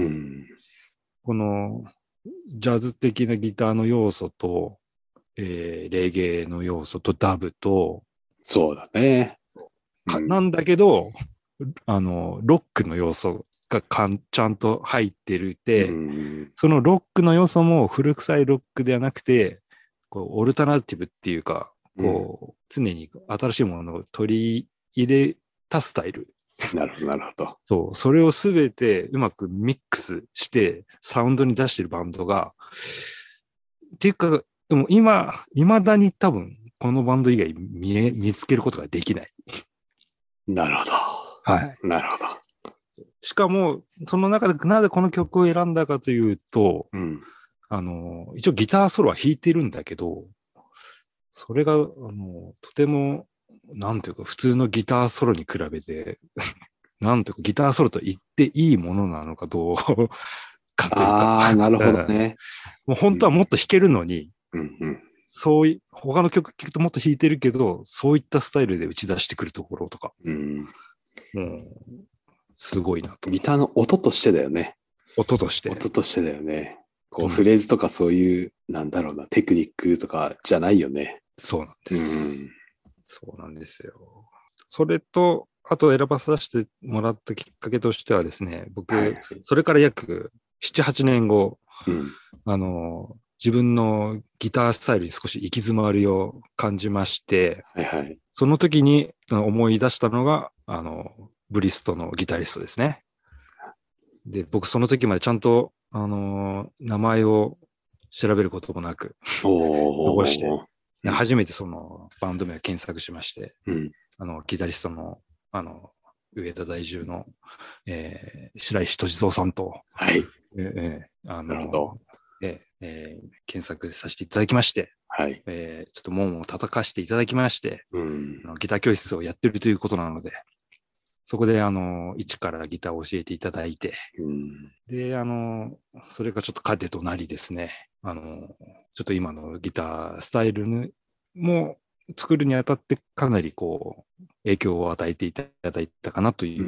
このジャズ的なギターの要素と、えーレゲエの要素とダブと、 そうだね。うんかなんだけど、あの、ロックの要素がかんちゃんと入ってるて、 うんそのロックの要素も古臭いロックではなくて、こうオルタナティブっていうか、こう、常に新しいものを取り入れたスタイル。 なるほど、なるほど。 そう、それをすべてうまくミックスしてサウンドに出してるバンドが、っていうか、でも今、未だに多分、このバンド以外見え見つけることができない。 なるほど。 はい。 なるほど。 しかも、その中でなぜこの曲を選んだかというと、 うん。 あの、一応ギターソロは弾いてるんだけど、それが、あの、とても、なんていうか、普通のギターソロに比べて、なんていうか、ギターソロと言っていいものなのかどうかというか。 ああ、なるほどね。 もう本当はもっと弾けるのに、 うんうん。 そうい、他の曲聴くともっと弾いてるけど、そういったスタイルで打ち出してくるところとか、 うん。 もう、すごいなと。 ギターの音としてだよね。 音として。 音としてだよね。こう、 うんフレーズとかそういう、なんだろうな、テクニックとかじゃないよね。 そうなんうです。 ん。 そうなんですよ。それと、あと選ばさせてもらったきっかけとしてはですね、僕、 はい。 それから約なな、はちねんご、 うん。 あの、自分のギタースタイルに少し行き詰まりを感じまして、 はいはい。 その時に思い出したのが、あの、ブリストのギタリストですね。で、僕その時までちゃんと、あの、名前を調べることもなく、 お残して、 うん初めてそのバンド名を検索しまして、 うん。 あの、ギタリストの、あの、上田在住の、えー白石俊三さんと、 はい。 えーえーあなるほのど、 えーえー検索させていただきまして、 はい。 えーちょっと門を叩かしていただきまして、 うんあ。のギター教室をやってるということなので、そこで、あの、一からギターを教えていただいて、 うん。 で、あの、それがちょっと糧となりですね、あの、ちょっと今のギタースタイルも作るにあたってかなりこう、影響を与えていただいたかなという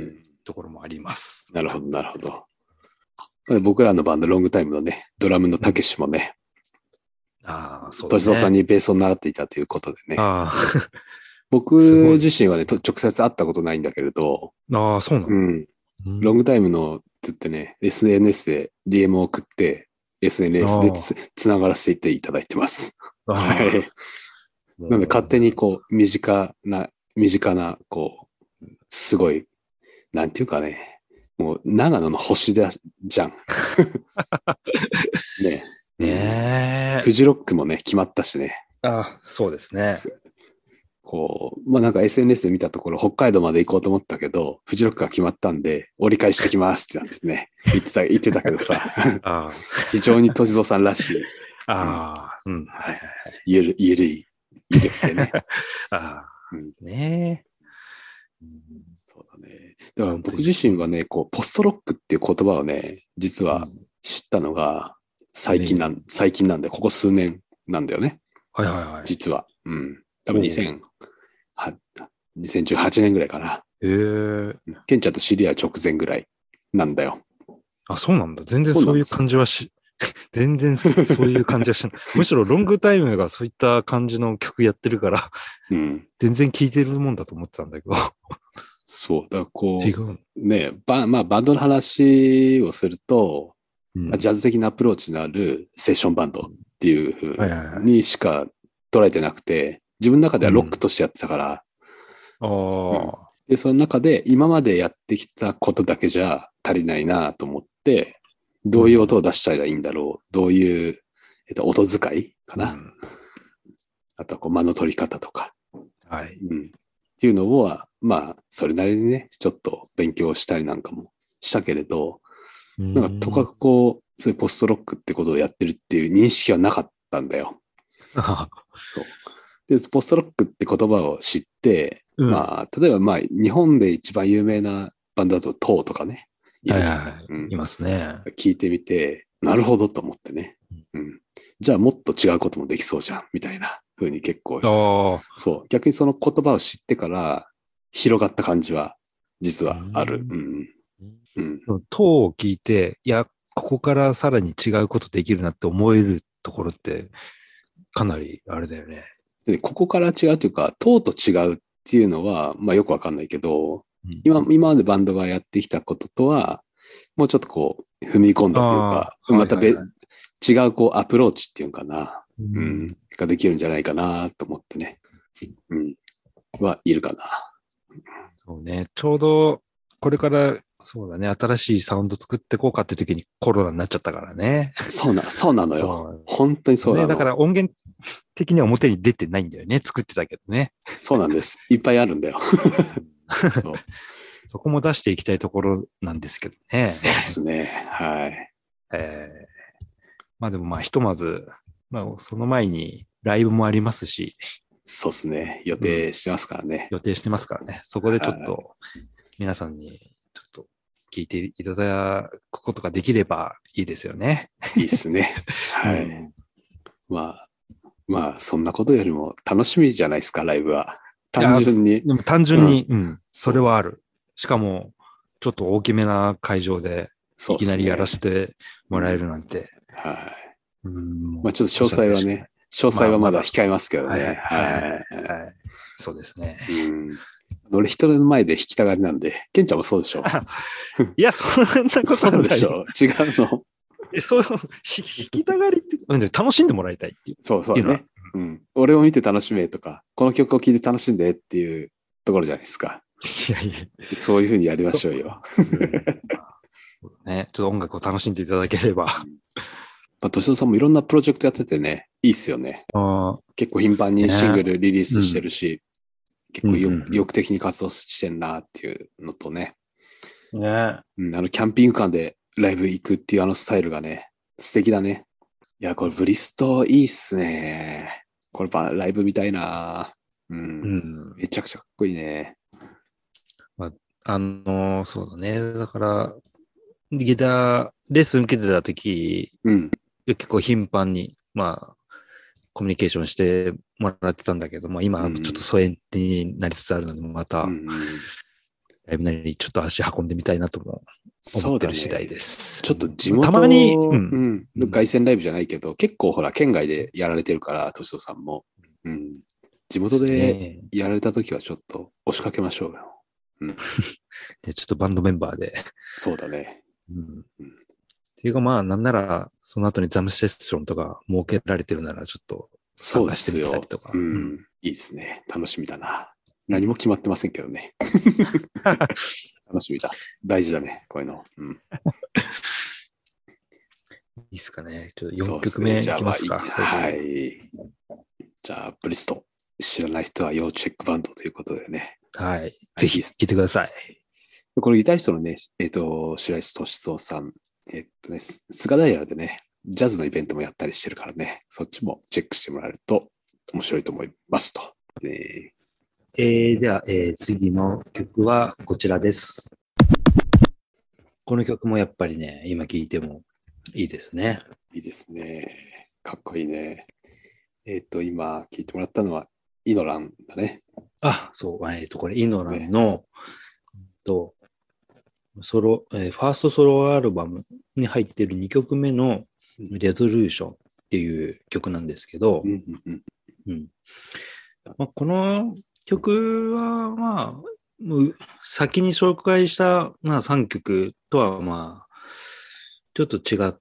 ところもあります。 なるほど、なるほど。僕らのバンド、ロングタイムのね、ドラムのたけしもね、 ああ、そうだね。 歳三さんにベースを習っていたということでね。 ああ。 僕自身はね、直接会ったことないんだけれど、 ああ、そうなの、 うん、ロングタイムのって言ってね、エスエヌエス で ディーエム を送って、エスエヌエス でつ、つながらせていただいてます。はい。なので勝手にこう、身近な、身近な、こう、すごい、なんていうかね、もう長野の星だじゃん。ねえ。 ねえ。 フジロックもね、決まったしね。 ああ、そうですね。 こう、まあなんか エスエヌエス で見たところ、北海道まで行こうと思ったけど、フジロックが決まったんで、折り返してきますってなんてね、言ってた、言ってたけどさ、 あ非常に歳三さんらしい。 ああ、うん。はいはいはい。 ゆる、ゆるい、ゆるくてね。 ああ、 うん、 ねえ、うん。そうだね。だから僕自身はね、こう、ポストロックっていう言葉をね、実は知ったのが最近なん、ね、最近なんで、ここ数年なんだよね。 はいはいはい。 実は。うん。多分にせん、にせんじゅうはちねんぐらいかな。 へえ。 ケンちゃんと知り合い直前ぐらいなんだよ。 あ、そうなんだ。全然そういう感じはし、全然そういう感じはしない。むしろロングタイムがそういった感じの曲やってるから、うん、全然聴いてるもんだと思ってたんだけど。 そう。だからこう、 違う。 ね、バ, まあ、バンドの話をすると、 うんまあ、ジャズ的なアプローチのあるセッションバンドっていうふうにしか捉えてなくて、自分の中ではロックとしてやってたから、 うんうん、で、その中で今までやってきたことだけじゃ足りないなと思って、どういう音を出したらいいんだろう、どういう、えっと、音使いかな、うん、あとはこう間の取り方とか、 はいうん、っていうのは、まあ、それなりにね、ちょっと勉強したりなんかもしたけれど、なんかとかくこう、そういうポストロックってことをやってるっていう認識はなかったんだよ。そうで、ポストロックって言葉を知って、うん、まあ、例えばまあ、日本で一番有名なバンドだと、トーとかね、 いるじゃん。はいはいはいうん、いますね。 聞いてみて、なるほどと思ってね。うん、じゃあもっと違うこともできそうじゃん、みたいな風に結構、そう、逆にその言葉を知ってから広がった感じは実はある。うんうん、トーを聞いて、いや、ここからさらに違うことできるなって思えるところって、かなりあれだよね。 でここから違うというか、トーと違うっていうのは、まあよくわかんないけど、うん、今、今までバンドがやってきたこととは、もうちょっとこう、踏み込んだというか、また別、はいはいはい、違うこう、アプローチっていうかな、うん、うん、ができるんじゃないかなと思ってね、うん、はいるかな。 そうね、ちょうど、これから、そうだね、新しいサウンド作っていこうかって時にコロナになっちゃったからね。 そうな、そうなのよ。本当にそうなの。 ね、だから音源的には表に出てないんだよね。作ってたけどね。 そうなんです。いっぱいあるんだよ。 そうそこも出していきたいところなんですけどね。 そうですね。はい。 えー、まあでもまあひとまず、まあその前にライブもありますし。 そうですね。予定してますからね、 うん。予定してますからね。そこでちょっと皆さんにちょっと聞いていただくことができればいいですよね。 いいっすね。はい。うん、まあ、まあそんなことよりも楽しみじゃないですか、ライブは。単純に。 でも単純に、うん、うん、それはある。しかも、ちょっと大きめな会場で、いきなりやらせてもらえるなんて。 うん、はい。うん、まあちょっと詳細はね、詳細はまだ控えますけどね。はい。 そうですね。 うん、俺人の前で弾きたがりなんで、ケンちゃんもそうでしょ。 いや、そんなことはない。 そうでしょ。違うの。 え、そう、弾きたがりって、楽しんでもらいたいっていう。 そうそうね。うん。俺を見て楽しめとか、この曲を聴いて楽しんでっていうところじゃないですか。 いやいや。 そういうふうにやりましょうよ。 ね、ちょっと音楽を楽しんでいただければ。 まあ、敏郎さんもいろんなプロジェクトやっててね、いいっすよね。あ結構頻繁にシングルリリースしてるし、ね、結構よ、うん、意欲的に活動してんなっていうのとね。 ね、 うん、あのキャンピングカーでライブ行くっていうあのスタイルがね、素敵だね。いや、これブリストいいっすね。これライブみたいな、うん。うん。めちゃくちゃかっこいいね。 まあ、あのー、そうだね。だから、ギター、レッスン受けてた時、うん、結構頻繁に、まあ、コミュニケーションしてもらってたんだけども、今、ちょっと疎遠になりつつあるので、また、うんうん、 ライブなりにちょっと足運んでみたいなとも思ってる次第です。 ちょっと地元たまに、ううんん、凱旋ライブじゃないけど、結構ほら、県外でやられてるから、としとさんも。うん、地元でやられたときはちょっと押しかけましょうよ。うん、 でちょっとバンドメンバーで。 そうだね。 うんうん、っていうかまあ、なんなら、その後にザムセッションとか設けられてるなら、ちょっと参加してみたりとか。 そうですよ。うん、いいですね。楽しみだな。何も決まってませんけどね。楽しみだ。大事だね、こういうの。うん、 いいっすかね。ちょっとよんきょくめいきますか。 すね、まあ、はい。じゃあ、ブリスト。知らない人は要チェックバンドということでね。 はい。ぜひ聴いてください。 これギタリストのね、えっ、ー、と、白石俊三さん、えっ、ー、とね、菅平でね、ジャズのイベントもやったりしてるからね、そっちもチェックしてもらえると面白いと思いますと。ね、 えー、では、えー、次の曲はこちらです。この曲もやっぱりね、今聴いてもいいですね。 いいですね。かっこいいね。えっ、ー、と、今聴いてもらったのは、イノランだね。 あ、そう、えっ、ー、と、これ、イノランの、ね、とソロ、えー、ファーストソロアルバムに入っているにきょくめのレゾリューションっていう曲なんですけど、 うんうんうんまあ、この曲は、まあ、先に紹介した、まあ、さんきょくとは、まあ、ちょっと違って、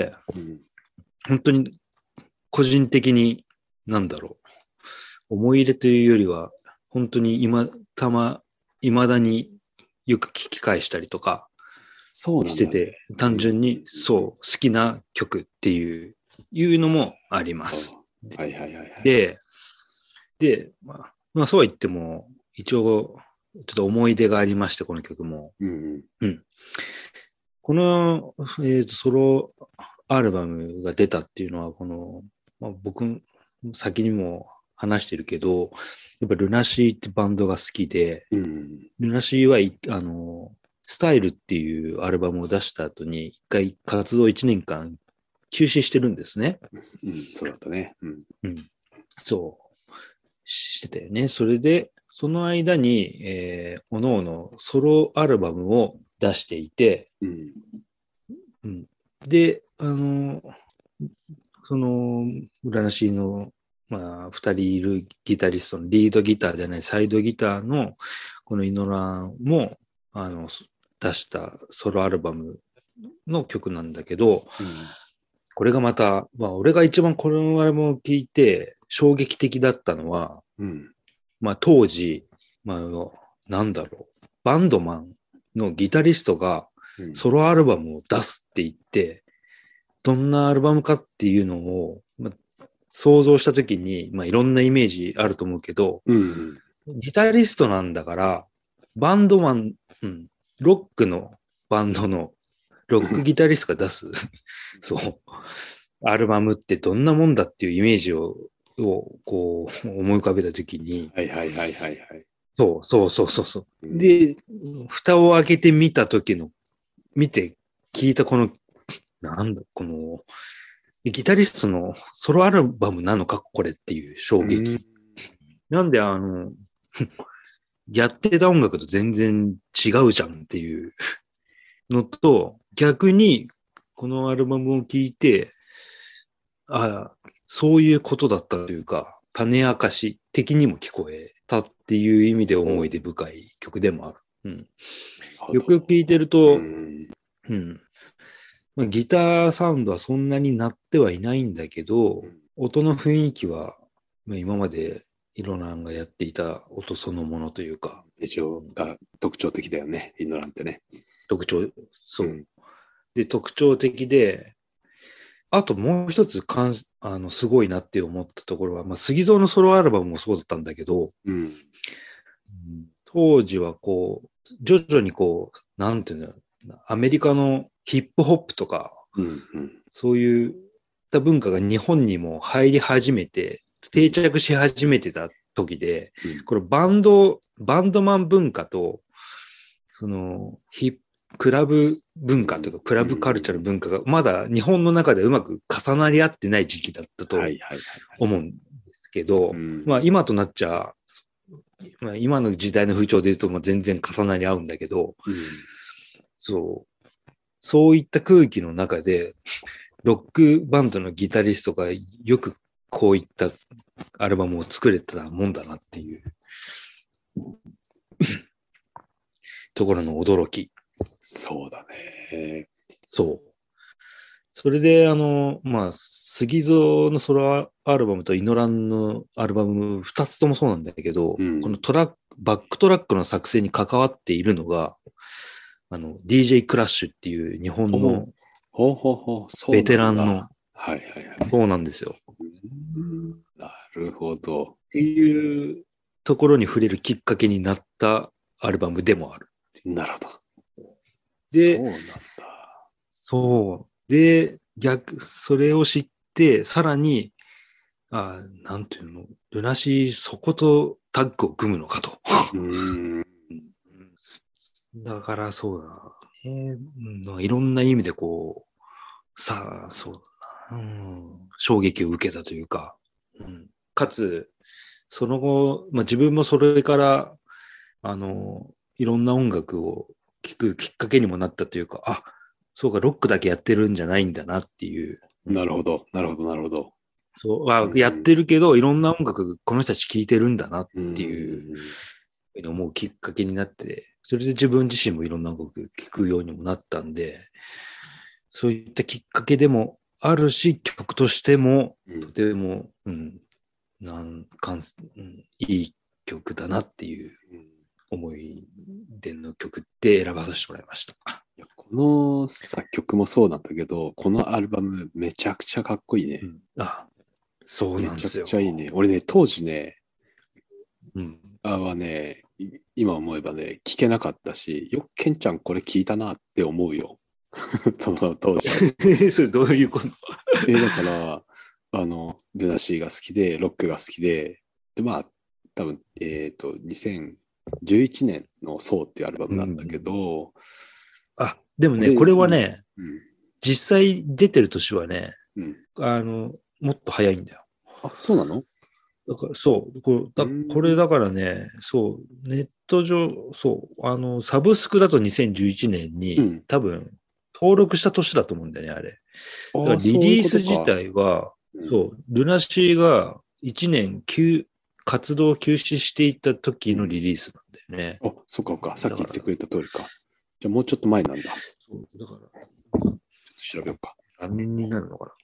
うん、本当に個人的に、なんだろう、思い入れというよりは、本当に今、たま、未だによく聞き返したりとかしてて、ね、単純にそう好きな曲っていういうのもあります。 はいはいはいはい、 で、で、まあ、まあ、そうは言っても一応ちょっと思い出がありまして、この曲も。 うんうん、この、えーと、ソロアルバムが出たっていうのはこの、まあ、僕先にも話してるけど、やっぱルナシーってバンドが好きで、 うん、 ルナシーはあのスタイルっていうアルバムを出した後に一回活動いちねんかん休止してるんですね。 うん、そうだったね。うん。 うん、そうしてたよね。それでその間に、えー、おのおのソロアルバムを出していて、 うんうん、で、あのそのルナシーのまあ、二人いるギタリストのリードギターじゃないサイドギターのこのイノランもあの出したソロアルバムの曲なんだけど、うん、これがまた、まあ、俺が一番このアルバムを聴いて衝撃的だったのは、 うん、 まあ、当時、まあ、なんだろう、バンドマンのギタリストがソロアルバムを出すって言って、どんなアルバムかっていうのを、まあ想像したときに、まあ、いろんなイメージあると思うけど、 うんうん、 ギタリストなんだから、バンドマン、うん、ロックのバンドのロックギタリストが出す、そう、アルバムってどんなもんだっていうイメージを、をこう思い浮かべたときに、 はいはいはいはいはい。 そうそうそうそうそう、うん。で、蓋を開けてみたときの、見て聞いたこの、なんだ、この、ギタリストのソロアルバムなのかこれっていう衝撃。うん、なんであの、やってた音楽と全然違うじゃんっていうのと、逆にこのアルバムを聴いて、ああ、そういうことだったというか、種明かし的にも聞こえたっていう意味で思い出深い曲でもある。うん、よくよく聴いてると、うんうんギターサウンドはそんなになってはいないんだけど、うん、音の雰囲気は今までイノランがやっていた音そのものというか。 一応が特徴的だよね、イノランってね。 特徴、そう。うん、で、特徴的で、あともう一つかんあのすごいなって思ったところは、まあ、杉蔵のソロアルバムもそうだったんだけど、 うん、 当時はこう、徐々にこう、なんていうの、アメリカのヒップホップとか、 うんうん、 そういう文化が日本にも入り始めて、定着し始めてた時で、うん、これバンド、バンドマン文化と、そのヒックラブ文化というか、クラブカルチャーの文化がまだ日本の中でうまく重なり合ってない時期だったと思うんですけど、まあ今となっちゃ、 まあ、今の時代の風潮で言うともう全然重なり合うんだけど、 うん、 そう、そういった空気の中で、ロックバンドのギタリストがよくこういったアルバムを作れたもんだなっていうところの驚き。 そうだね。 そう。それで、あの、まあ、杉蔵のソロアルバムとイノランのアルバム二つともそうなんだけど、 うん、 このトラック、バックトラックの作成に関わっているのが、あの、ディージェー クラッシュっていう日本のほうほうほう、そうなベんだ。 テランの、 はいはいはい。 そうなんですよ。 うんなるほど。 っていうところに触れるきっかけになったアルバムでもある。 なるほど。 でそうなんだ。 そう。で、逆、それを知って、さらに、あなんていうの、ルナシーそことタッグを組むのかと。 うーん。 だからそうだな。えー、いろんな意味でこう、さあ、そうだな、うん。衝撃を受けたというか、うん、かつ、その後、まあ、自分もそれから、あの、いろんな音楽を聴くきっかけにもなったというか、あ、そうか、ロックだけやってるんじゃないんだなっていう。 なるほど、なるほど、なるほど。 そう、あ、やってるけど、いろんな音楽、この人たち聴いてるんだなっていうふうに思うきっかけになって、それで自分自身もいろんな音楽聴くようにもなったんで、そういったきっかけでもあるし、曲としても、とても、うん、なんかん、うん、いい曲だなっていう思い出の曲って選ばさせてもらいました。 いやこの作曲もそうなんだけど、このアルバムめちゃくちゃかっこいいね。 うん、あ、そうなんですよ。 めちゃくちゃいいね。俺ね、当時ね、 うん、 あはね、今思えばね、聞けなかったし、よくケンちゃんこれ聞いたなって思うよ。その当時。 それどういうことえだから、あの、ルナシーが好きで、ロックが好きで、で、まあ、多分、えっと、にせんじゅういちねんのソーっていうアルバムなんだけど、 うん、あ、でもね、これはね、 うん、 実際出てる年はね、 うん、 あの、もっと早いんだよ。 あ、そうなの？ だからそうこだ、これだからね、そう、ネット上、そう、あの、サブスクだとにせんじゅういちねんに、うん、多分、登録した年だと思うんだよね、あれ。だからリリース自体は、そう, そう、ルナシーがいちねん休活動休止していた時のリリースなんだよね。 うん、あ、そっかそっか。さっき言ってくれた通りか。じゃあもうちょっと前なんだ。 そう、だから、 ちょっと調べようか。 何年になるのかな。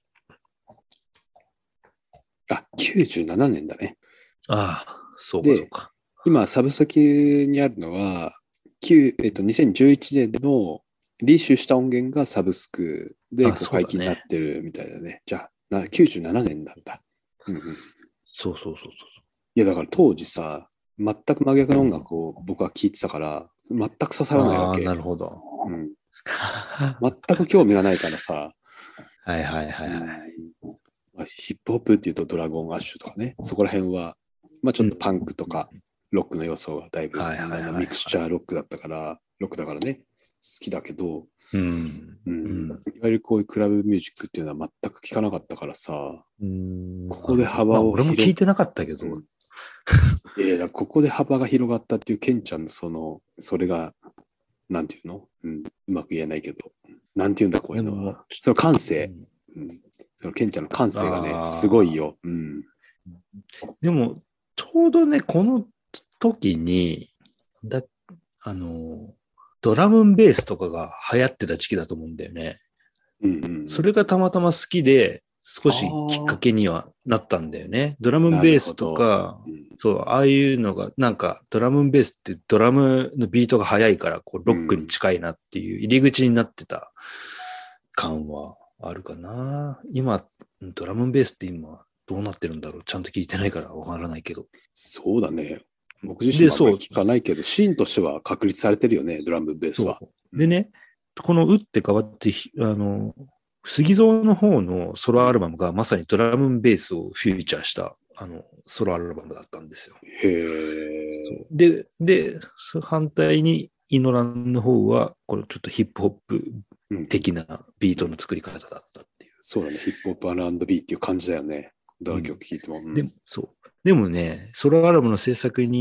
あ、きゅうじゅうななねんだね。 ああ、そうかそうか。 今、サブスクにあるのは、えっと、にせんじゅういちねんのリーシュした音源がサブスクでこう解禁になってるみたいだね。だねじゃあ、きゅうじゅうななねんなんだ。うんうん、 そうそうそうそう。 いや、だから当時さ、全く真逆の音楽を僕は聴いてたから、全く刺さらないわけ。 ああ、なるほど。 うん、全く興味がないからさ。 はいはいはいはい。 うんまあ、ヒップホップっていうとドラゴンアッシュとかね、そこら辺は、まあちょっとパンクとかロックの要素がだいぶ、ミクスチャーロックだったから、ロックだからね、好きだけど、 うんうん、いわゆるこういうクラブミュージックっていうのは全く聞かなかったからさ、 うんここで幅を広、まあ、俺も聞いてなかったけど、うん、 いやいや、ここで幅が広がったっていうケンちゃんのその、それが、なんていうの、うん、うまく言えないけど、なんていうんだこういうのは、その感性、うんうんそのケンちゃんの感性がね、すごいよ。うん。 でも、ちょうどね、この時に、だ、あの、ドラムンベースとかが流行ってた時期だと思うんだよね。 うんうんうん、 それがたまたま好きで、少しきっかけにはなったんだよね。ドラムンベースとか、うん、そう、ああいうのが、なんか、ドラムンベースってドラムのビートが速いから、こう、ロックに近いなっていう入り口になってた感は、あるかな。今、ドラムンベースって今どうなってるんだろう。ちゃんと聞いてないからわからないけど。 そうだね。僕自身はあんまり聞かないけど、シーンとしては確立されてるよね、ドラムンベースは。 でね、この打って変わって、あの、杉蔵の方のソロアルバムがまさにドラムンベースをフューチャーしたあのソロアルバムだったんですよ。 へー。 で、で、反対にイノランの方は、これちょっとヒップホップ的なビートの作り方だったっていう。 そうだね。ヒップホップ アールアンドビー っていう感じだよね。どの曲聴いても。うん、 でも、そう。でもね、ソロアルバムの制作に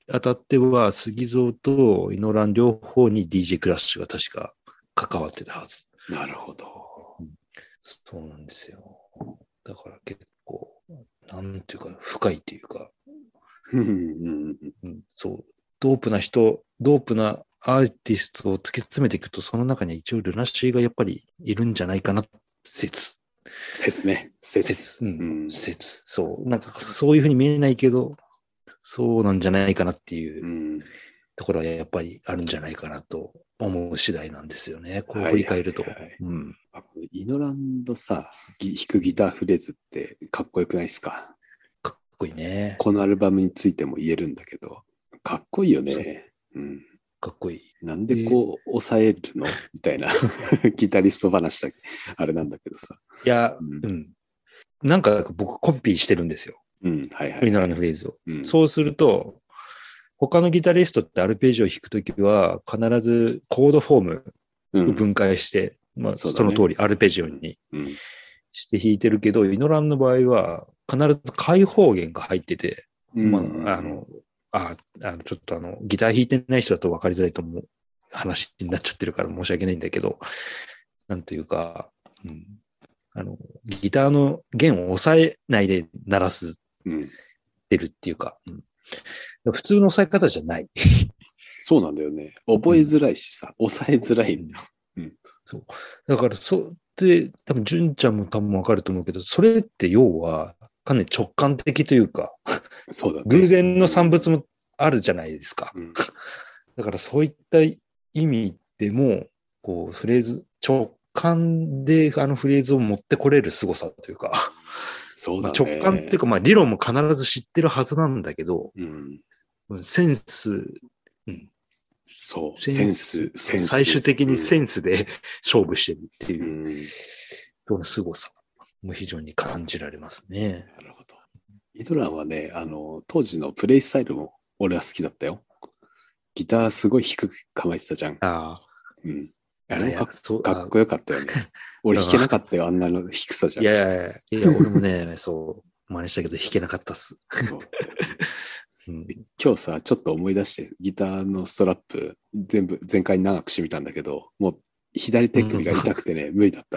あたっては、杉蔵とイノラン両方に ディージェー クラッシュが確か関わってたはず。 なるほど。 そうなんですよ。だから結構、なんていうか、深いっていうか、 うんうんうん、そう、ドープな人、ドープなアーティストを突き詰めていくと、その中には一応ルナシーがやっぱりいるんじゃないかな、説。 説ね。説。 説。うん。 うん、 説。そう。なんか、そういうふうに見えないけど、そうなんじゃないかなっていううんところはやっぱりあるんじゃないかなと思う次第なんですよね。こうはい振り返ると。 はいはいうん。 イノランドさ、ギ弾くギターフレーズってかっこよくないですか？ かっこいいね。 このアルバムについても言えるんだけど、かっこいいよね。うん、 かっこいい。 なんでこう抑えるのみたいなギタリスト話だけあれなんだけどさ。 いや、 ううんん。なんか僕コピーしてるんですよ。 うん、はいはい。 イノランドフレーズを。 うん、 そうすると、他のギタリストってアルペジオを弾くときは必ずコードフォームうんを分解して、まあそうだねその通りアルペジオにうん、 して弾いてるけど、イノランの場合は必ず開放弦が入ってて、 うんまあ、あの、あ、あの、ちょっとあの、ギター弾いてない人だと分かりづらいと思う話になっちゃってるから申し訳ないんだけど、なんというか、うん、あの、ギターの弦を押さえないで鳴らす、 うんてるっていうか、うん、普通の押さえ方じゃない。 そうなんだよね。覚えづらいしさ、抑えづらいんだよ。 そう。だから、そう、で、多分、純ちゃんも多分分かると思うけど、それって要は、かなり直感的というか、 そうだね。 偶然の産物もあるじゃないですか。 うん、 だからそういった意味でも、こう、フレーズ、直感であのフレーズを持ってこれる凄さというか、 そうだね。 直感っていうか、まあ理論も必ず知ってるはずなんだけど、 うん、 センス、うん、 そう、センス、センス。 最終的にセンスで勝負してるっていう、 うん、 その凄さも非常に感じられますね。 なるほど。イドランはね、あの、当時のプレイスタイルも俺は好きだったよ。ギターすごい低く構えてたじゃん。 ああ。 うん。あれもかっそうかっこよかったよね。俺弾けなかったよ、あんなの低さじゃん。 いやいやいや、いや俺もね、そう、真似したけど弾けなかったっす。 そううん、 今日さ、ちょっと思い出して、ギターのストラップ、全部、全開に長くしてみたんだけど、もう、左手首が痛くてね、うん、無理だった、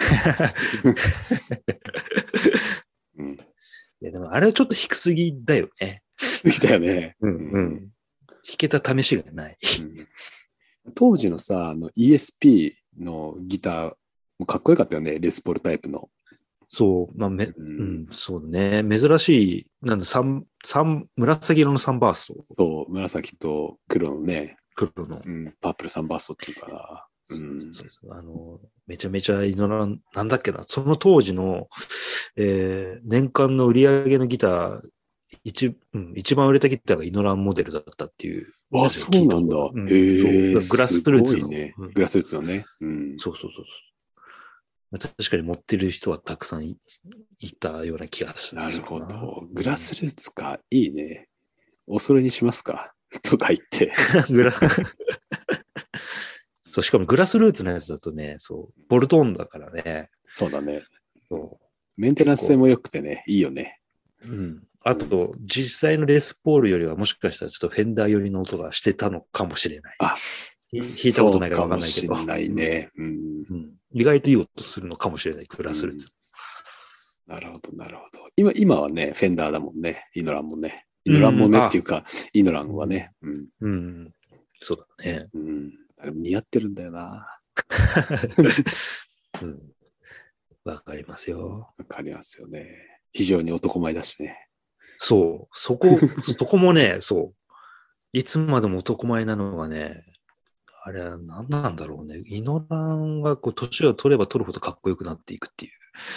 うん。いや、でもあれはちょっと低すぎだよね。 低すぎだよね。 うん、うん。弾けた試しがない。 うん当時のさ、あの イーエスピー のギターもかっこよかったよね、レスポールタイプの。 そう、まあめ、うん、うん、そうね。珍しい、なんだ、三、三、紫色のサンバースト。 そう、紫と黒のね。 黒の。 うん、パープルサンバーストっていうかな。 うん、そうそうあの、めちゃめちゃイノラン、なんだっけな、その当時の、えー、年間の売り上げのギター、一、うん、一番売れたギターがイノランモデルだったっていう。 あ、そうなんだ。うん、へえ。 グラスルーツの。 ね、グラスルーツのね。うん、 そうそうそうそう。確かに持ってる人はたくさん い, いたような気がするな。 なるほど。グラスルーツか。いいね。お揃いにしますかとか言って。 グラそう、しかもグラスルーツのやつだとね、そう、ボルトオンだからね。 そうだね。 そうメンテナンス性も良くてね、いいよね。 うん。あと、実際のレスポールよりはもしかしたらちょっとフェンダー寄りの音がしてたのかもしれない。 あ、 弾いたことないから分かんないけど。 そうかもしれないね、 うんうん。意外といい音するのかもしれない、グラスルーツ。 うん、なるほど、なるほど。今、今はね、フェンダーだもんね。イノランもね。イノランもねっていうか、うん、イノランはね。うん。 うん、そうだね。 うん。あれも似合ってるんだよな。 うん。わかりますよ。 わかりますよね。非常に男前だしね。 そう。そこ、そこもね、そう。いつまでも男前なのがね、あれは何なんだろうね。イノランがこう年を取れば取るほどかっこよくなっていくっていう。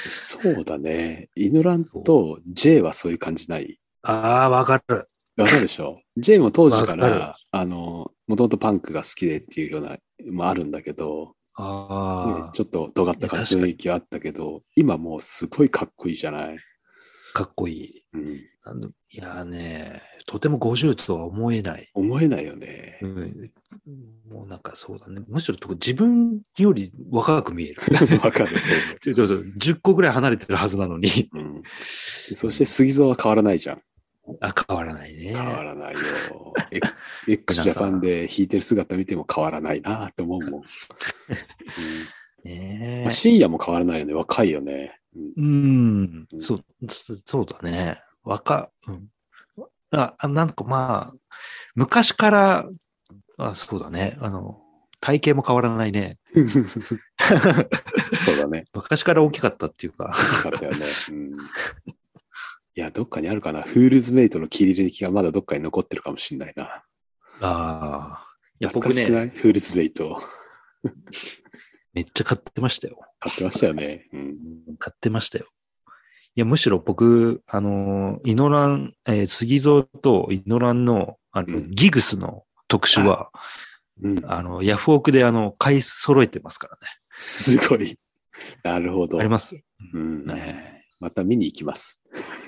そうだね。イノランと J はそういう感じない。 ああ、わかる。 わかるでしょ。J も当時から、あの、もともとパンクが好きでっていうような、もあるんだけど、 あね、ちょっと尖った雰囲気はあったけど、今もうすごいかっこいいじゃない。 かっこいい。 うん、 あのいやね、とてもごじゅうとは思えない。 思えないよね。 うん、もうなんかそうだね。むしろ自分より若く見える。 わかる。 そうじゅっこぐらい離れてるはずなのに。 うん、そして杉蔵は変わらないじゃん。 あ、変わらないね。 変わらないよ。え X ジャパンで弾いてる姿見ても変わらないなって思うもん。うんねまあ、深夜も変わらないよね。若いよね。うんうん、そう、そそうだね。若、うん。あ、あなんかまあ、昔から、あ、そうだね。あの、体型も変わらないね。 そうだね。 昔から大きかったっていうか。 大きかったよね。うんいや、どっかにあるかな。フールズメイトの切り抜きがまだどっかに残ってるかもしれないな。 ああ。いや、 懐僕ね、 かしくないフールズメイト。 めっちゃ買ってましたよ。 買ってましたよね。うん。 うん買ってましたよ。いや、むしろ僕、あの、イノラン、えー杉蔵とイノランの、あの、 うんギグスの特集は、 うん、 あの、ヤフオクであの、買い揃えてますからね。 すごい。なるほど。 あります。 うんねまた見に行きます。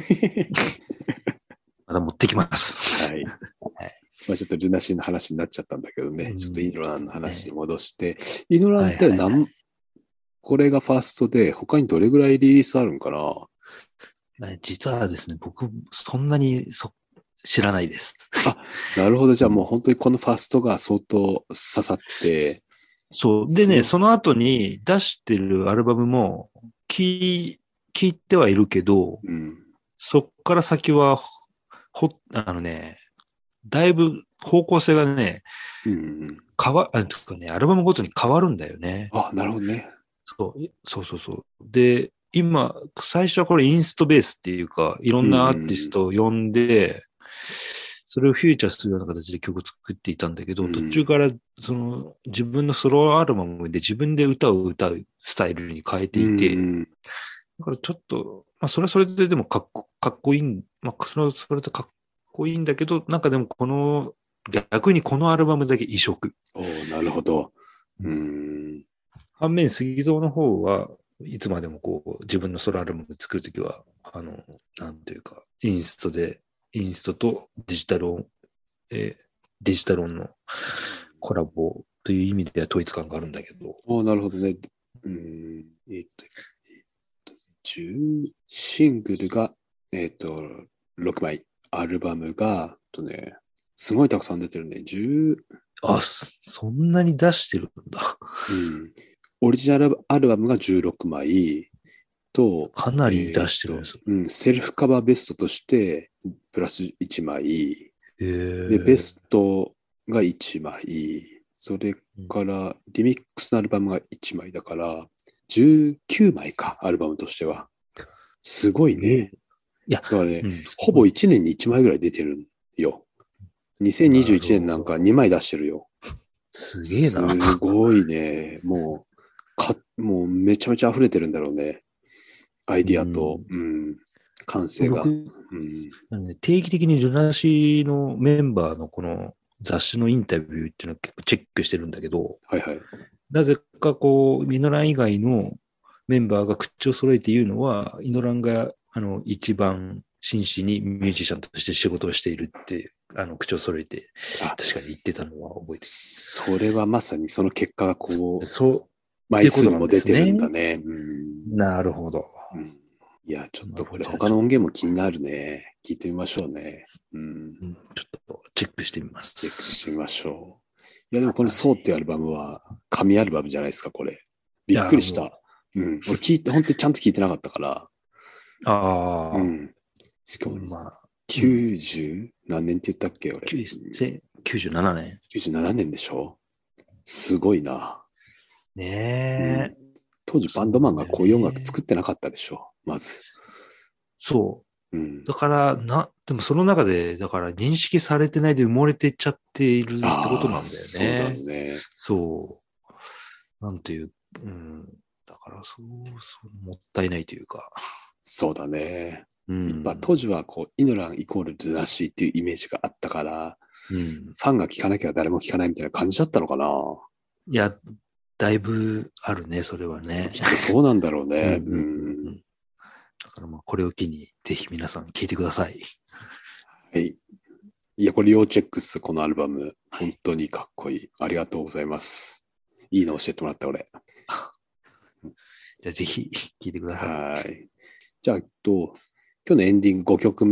また持ってきます。 はい。まあちょっとルナシーの話になっちゃったんだけどね、 うんちょっとイノランの話に戻して、イノランってはいはい何、これがファーストで、他にどれぐらいリリースあるんかな？ ね実はですね、僕、そんなにそ知らないです。 なるほど。じゃあもう本当にこのファーストが相当刺さって、 そう。でね、 そその後に出してるアルバムも聞い、聞いてはいるけど、 うん。 そっから先は、ほ、あのね、だいぶ方向性がね、 うんうん、 変わ、あ、とかね、アルバムごとに変わるんだよね。 あ、なるほどね。 そういそうそうそう。で、今、最初はこれインストベースっていうか、いろんなアーティストを呼んで、それをフューチャーするような形で曲を作っていたんだけど、 うん途中からその自分のソロアルバムで自分で歌を歌うスタイルに変えていて、 うんだからちょっと、まあそれはそれででもかっこかっこいいん、まあそれはそれでかっこいいんだけど、なんかでもこの、逆にこのアルバムだけ異色。 おーなるほど。うん。 反面、杉蔵の方はいつまでもこう、自分のソロアルバム作るときは、あの、なんというか、インストで、インストとデジタル音、えーデジタル音のコラボという意味では統一感があるんだけど、 おーなるほどね。うん。えっと、えっと、じゅうシングルが、えっと、ろくまい。アルバムが、えっとね、すごいたくさん出てるね。じゅう、 あ、そそんなに出してるんだ。 うん。オリジナルアルバムがじゅうろくまいと、 かなり出してるんですよ。 えーっとうん、セルフカバーベストとして、プラスいちまい。 へーで、ベストがいちまい。それから、リミックスのアルバムがいちまいだから、じゅうきゅうまいか、アルバムとしては。すごいね。 いや、 だからね、 うんほぼいちねんにいちまいぐらい出てるよ。にせんにじゅういちねんなんかにまい出してるよ。 すげえな。 すごいね。もう、か、もうめちゃめちゃ溢れてるんだろうね。アイディアと、うん、感性が。 僕、 うん、 なんで定期的にルナシーのメンバーのこの雑誌のインタビューっていうのを結構チェックしてるんだけど、 はいはい。 なぜかこう、ミノラン以外のメンバーが口を揃えて言うのは、イノランがあの一番真摯にミュージシャンとして仕事をしているってあの口を揃えてあ確かに言ってたのは覚えてそれはまさにその結果がこうる。、そ枚数にも出てるんだね。うんう、なるほど。 うんいや、ちょっとこれなるほど他の音源も気になるね。聞いてみましょうね。うん。 うんちょっとチェックしてみまチェックす。 してみましょう。いや、でもこのソーっていうアルバムは神アルバムじゃないですか、これ。びっくりしいやもた。うん。俺聞いて、本当にちゃんと聞いてなかったから。 ああ、 うん。しかも、 まあ、 きゅうじゅう何年って言ったっけ、俺。 きゅうきゅうじゅうななねん。 きゅうじゅうななねんでしょ？すごいな。 ねえ、 うん当時バンドマンがこういう音楽作ってなかったでしょ、まず。 そう。 うん。 だから、な、でもその中で、だから認識されてないで埋もれてっちゃっているってことなんだよね。 そうだね。 そう。なんていう、うん。だから、そう、そう、もったいないというか。 そうだね。 うん。 まあ、当時はこう、イノランイコールルナシーっていうイメージがあったから、 うん。 ファンが聴かなきゃ誰も聴かないみたいな感じだったのかな。 いや、だいぶあるね、それはね。 きっとそうなんだろうね。 うんうんうんうんだからまあ、これを機に、ぜひ皆さん聞いてください。 はい。いや、これ要チェックっす、このアルバム。本当にかっこいい。ありがとうございます。いいの教えてもらった、俺。 じゃあぜひ聞いてください。 はい。じゃあ、えっと、今日のエンディングごきょくめ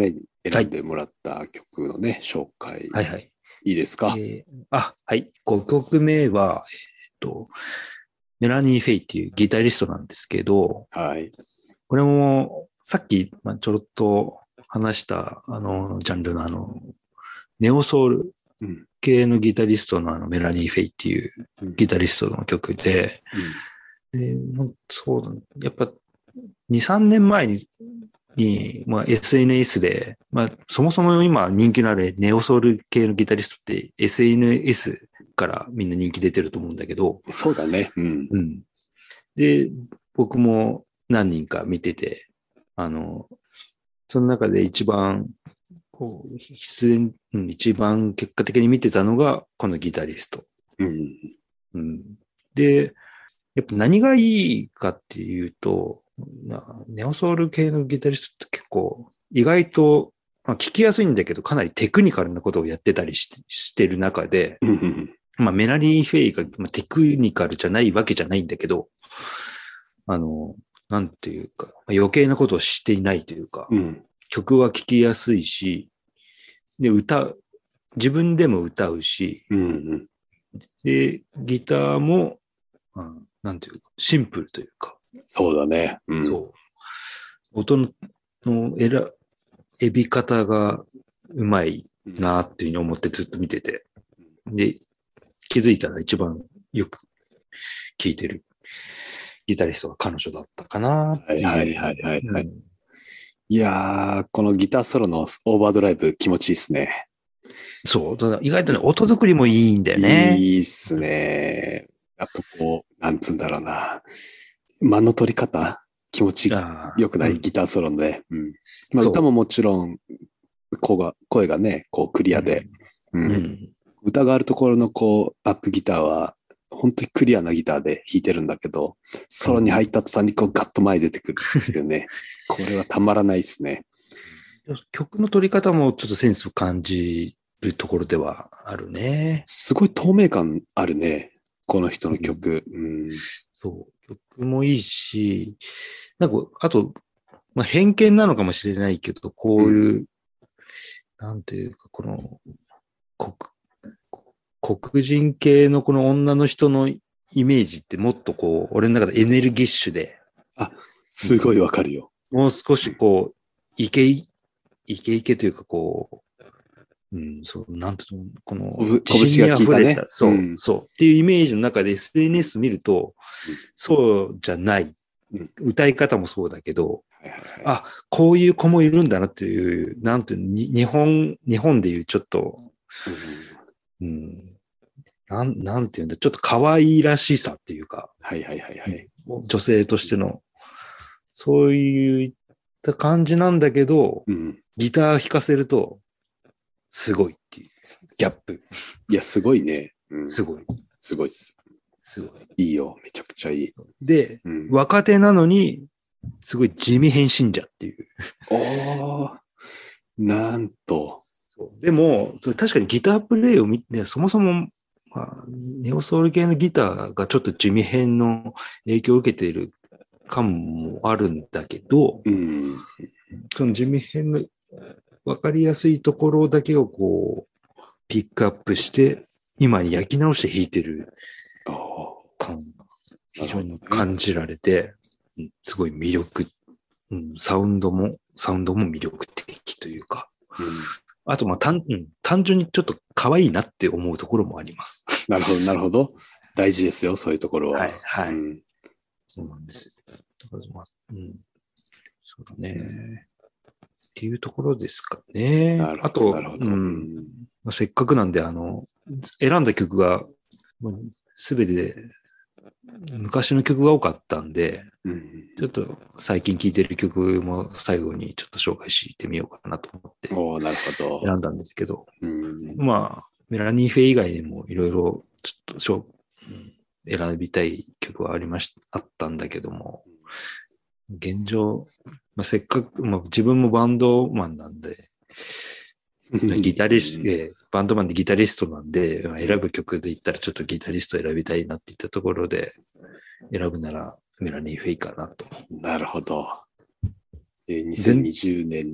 選んでもらった曲のね、紹介、 はいはい。 いいですか？ えーあ、はい。ごきょくめは、えっと、メラニー・フェイっていうギタリストなんですけど、 はい。 これも、さっき、まあ、ちょろっと話した、あの、ジャンルのあの、ネオソウルうん。 系のギタリストのあの、メラニー・フェイっていううんギタリストの曲で、で、ほんそうだね。やっぱ、に、さんねんまえに、に、まあ、エスエヌエス で、まあ、そもそも今人気のあるネオソウル系のギタリストって エスエヌエス からみんな人気出てると思うんだけど、 そうだね。うん。 うん。で、僕も何人か見てて、あの、その中で一番、こう、必然、うん一番結果的に見てたのが、このギタリスト。 うん。 うん。で、やっぱ何がいいかっていうと、なネオソウル系のギタリストって結構、意外と、まあ、聞きやすいんだけど、かなりテクニカルなことをやってたりししてる中で、 うん。 まあ、メラニー・フェイが、まあ、テクニカルじゃないわけじゃないんだけど、あの、なんていうか、まあ余計なことをしていないというか、 うん。 曲は聴きやすいし、で、歌、自分でも歌うし、 うん。 で、ギターも、うんなんていうか、シンプルというか、 そうだね。うん。 そう。音のの選選び方がうまいなっていうふうに思ってずっと見てて。で、気づいたら一番よく聴いてるギタリストが彼女だったかなっていう。 はいはいはいはいはいうんいやー、このギターソロのオーバードライブ気持ちいいっすね。 そう。ただ意外とね、音作りもいいんだよね。 いいっすね。あとこう、なんつうんだろうな。間の取り方気持ちあーよくなうんいギターソロで。うん。まあそう歌ももちろん、声が、声がね、こうクリアで。う。 うんん。 歌があるところのこう、バックギターは、本当にクリアなギターで弾いてるんだけど、ソロに入った途端にこうガッと前に出てくるっていうね。これはたまらないですね。 曲の取り方もちょっとセンスを感じるところではあるね。 すごい透明感あるね。この人の曲。うん。 そう。曲もいいし、なんか、あと、まあ、偏見なのかもしれないけど、こういう、なんていうか、この、黒、黒人系のこの女の人のイメージってもっとこう、俺の中でエネルギッシュで、 すごいわかるよ。 もう少しこう、イケイ、イケイケというかこう、うん、そう、なんていうの、この、 こぶ自信に溢れた、 拳が効いたねそう、 うんそう、っていうイメージの中で エスエヌエス 見ると、 うんそうじゃない。 うん歌い方もそうだけど、 はいはいはいあ、こういう子もいるんだなっていう、なんていうの、に日本、日本でいうちょっと、 うんうん、なん、なんていうんだ、ちょっと可愛らしさっていうか、 はいはいはいはい。 女性としての、そういった感じなんだけど、 うん。 ギター弾かせると、すごいっていう、ギャップ。 いや、すごいね。うん、 すごい。 すごいっす。 すごい。 いいよ。めちゃくちゃいい。 で、 うん、 若手なのに、すごい地味変身者っていう。 おー、なんと。 でも、それ確かにギタープレイを見て、そもそも、まあ、ネオソウル系のギターがちょっと地味変の影響を受けている感もあるんだけど、 うん。 その地味変の分かりやすいところだけをこう、ピックアップして、今に焼き直して弾いてるお感が非常に感じられて、うんすごい魅力、うん、サウンドも、サウンドも魅力的というか、 ーうん、 あとまあ単、うん単純にちょっと可愛いなって思うところもあります。 なるほど、なるほど。大事ですよ、そういうところは。 はいはいうんそうなんですよ。だからまあ、うん。そうだね。っていうところですかね。 なるほど、 あと、 なるほど。 ううんん。まあ、せっかくなんで、あの、選んだ曲が、すべて昔の曲が多かったんで、 うんちょっと最近聴いてる曲も最後にちょっと紹介してみようかなと思っておーなるほど。 選んだんですけど、 うんまあ、メラニー・フェイ以外にもいろいろちょっとしょうん選びたい曲はありまし、あったんだけども、現状、まあ、せっかく、まあ、自分もバンドマンなんで、ギタリスト、えーバンドマンでギタリストなんで、まあ選ぶ曲で言ったらちょっとギタリスト選びたいなっていったところで、選ぶならメラニー・フェイかなと。 なるほど。えーにせんにじゅうねん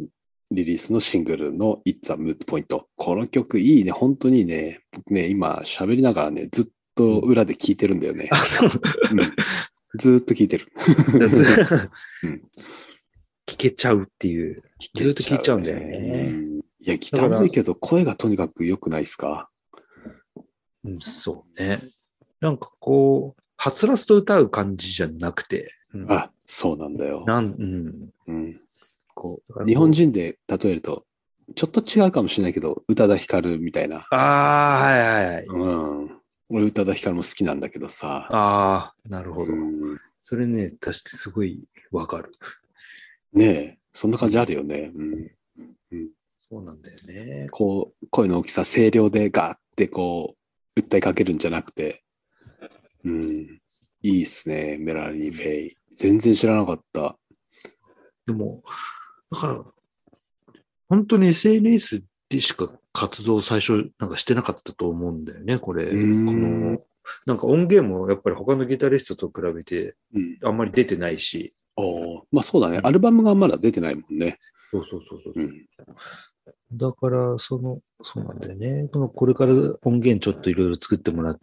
リリースのシングルの It's a Mood Point。この曲いいね。本当にね、僕ね、今喋りながらね、ずっと裏で聴いてるんだよね。 あ、そう。 うん、ずっと聴いてる。うん、 聞けちゃうっていう。ずっと聴いちゃうんだよね。 うん、いや、ギターもいいけど、声がとにかく良くないですか？ うん、そうね。なんかこう、はつらつと歌う感じじゃなくて。 うん、あ、そうなんだよ。 なん、うん。 うん、こう日本人で例えると、ちょっと違うかもしれないけど、宇多田ヒカルみたいな。 ああ、はいはいはい。 うん。俺、宇多田ヒカルも好きなんだけどさ。 ああ、なるほど。 うん、 それね、確かにすごいわかる。 ねえ、そんな感じあるよね。うんうん、 そうなんだよね。 こう、声の大きさ、声量でガーってこう、訴えかけるんじゃなくて、うん、いいっすね、メラニー・フェイ。全然知らなかった。 でも、だから、本当に エスエヌエス でしか活動最初なんかしてなかったと思うんだよね、これ。このなんか音源もやっぱり他のギタリストと比べてあんまり出てないし。 うん、おまあそうだね、うん、アルバムがまだ出てないもんね。 そうそうそうそう、うん。だから、その、そうなんだよね。このこれから音源ちょっといろいろ作ってもらって、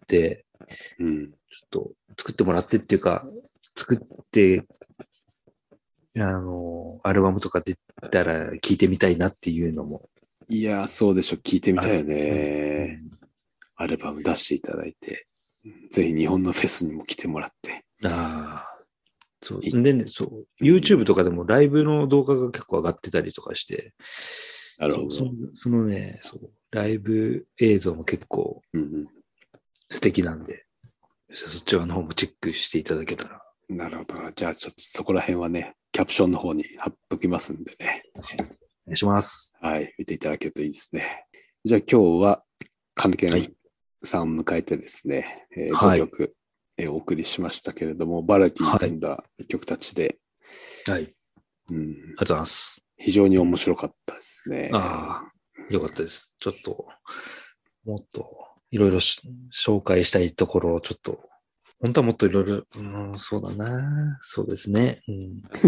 うん、ちょっと作ってもらってっていうか、作って、あの、アルバムとか出たら聞いてみたいなっていうのも。 いや、そうでしょ。聞いてみたいよね、うん。アルバム出していただいて、ぜひ日本のフェスにも来てもらって。 ああ。そう。でね、そう。YouTube とかでもライブの動画が結構上がってたりとかして。 なるほど。 そ, そのね、そう。ライブ映像も結構素敵なんで、うん、そっちの方もチェックしていただけたら。 なるほど。じゃあちょっとそこら辺はね、キャプションの方に貼っときますんでね。 お願いします。 はい。見ていただけるといいですね。じゃあ今日は、カネケンさんを迎えてですね、はい、ごきょく、えー、お送りしましたけれども、バラエティに富んだ曲たちで、 はい。うん、ありがとうございます。 非常に面白かったですね。 ああ、よかったです。ちょっと、もっと、いろいろ紹介したいところをちょっと、本当はもっといろいろ、うん、そうだな。そうですね。うん、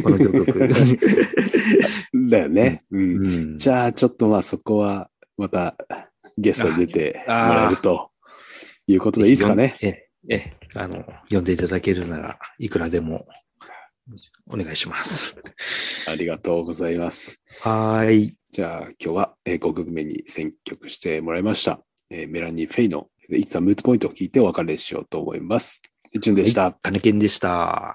この曲。 だよね、うんうん。じゃあ、ちょっとまあそこは、またゲストに出てもらえるということでいいですかね。 ええ、あの、呼んでいただけるならいくらでもお願いします。 ありがとうございます。 はい。 じゃあ今日はごきょくめに選曲してもらいました。メラニー・フェイのIt's a Mood Pointを聞いてお別れしようと思います。じゅんでした。 はい、カネケンでした。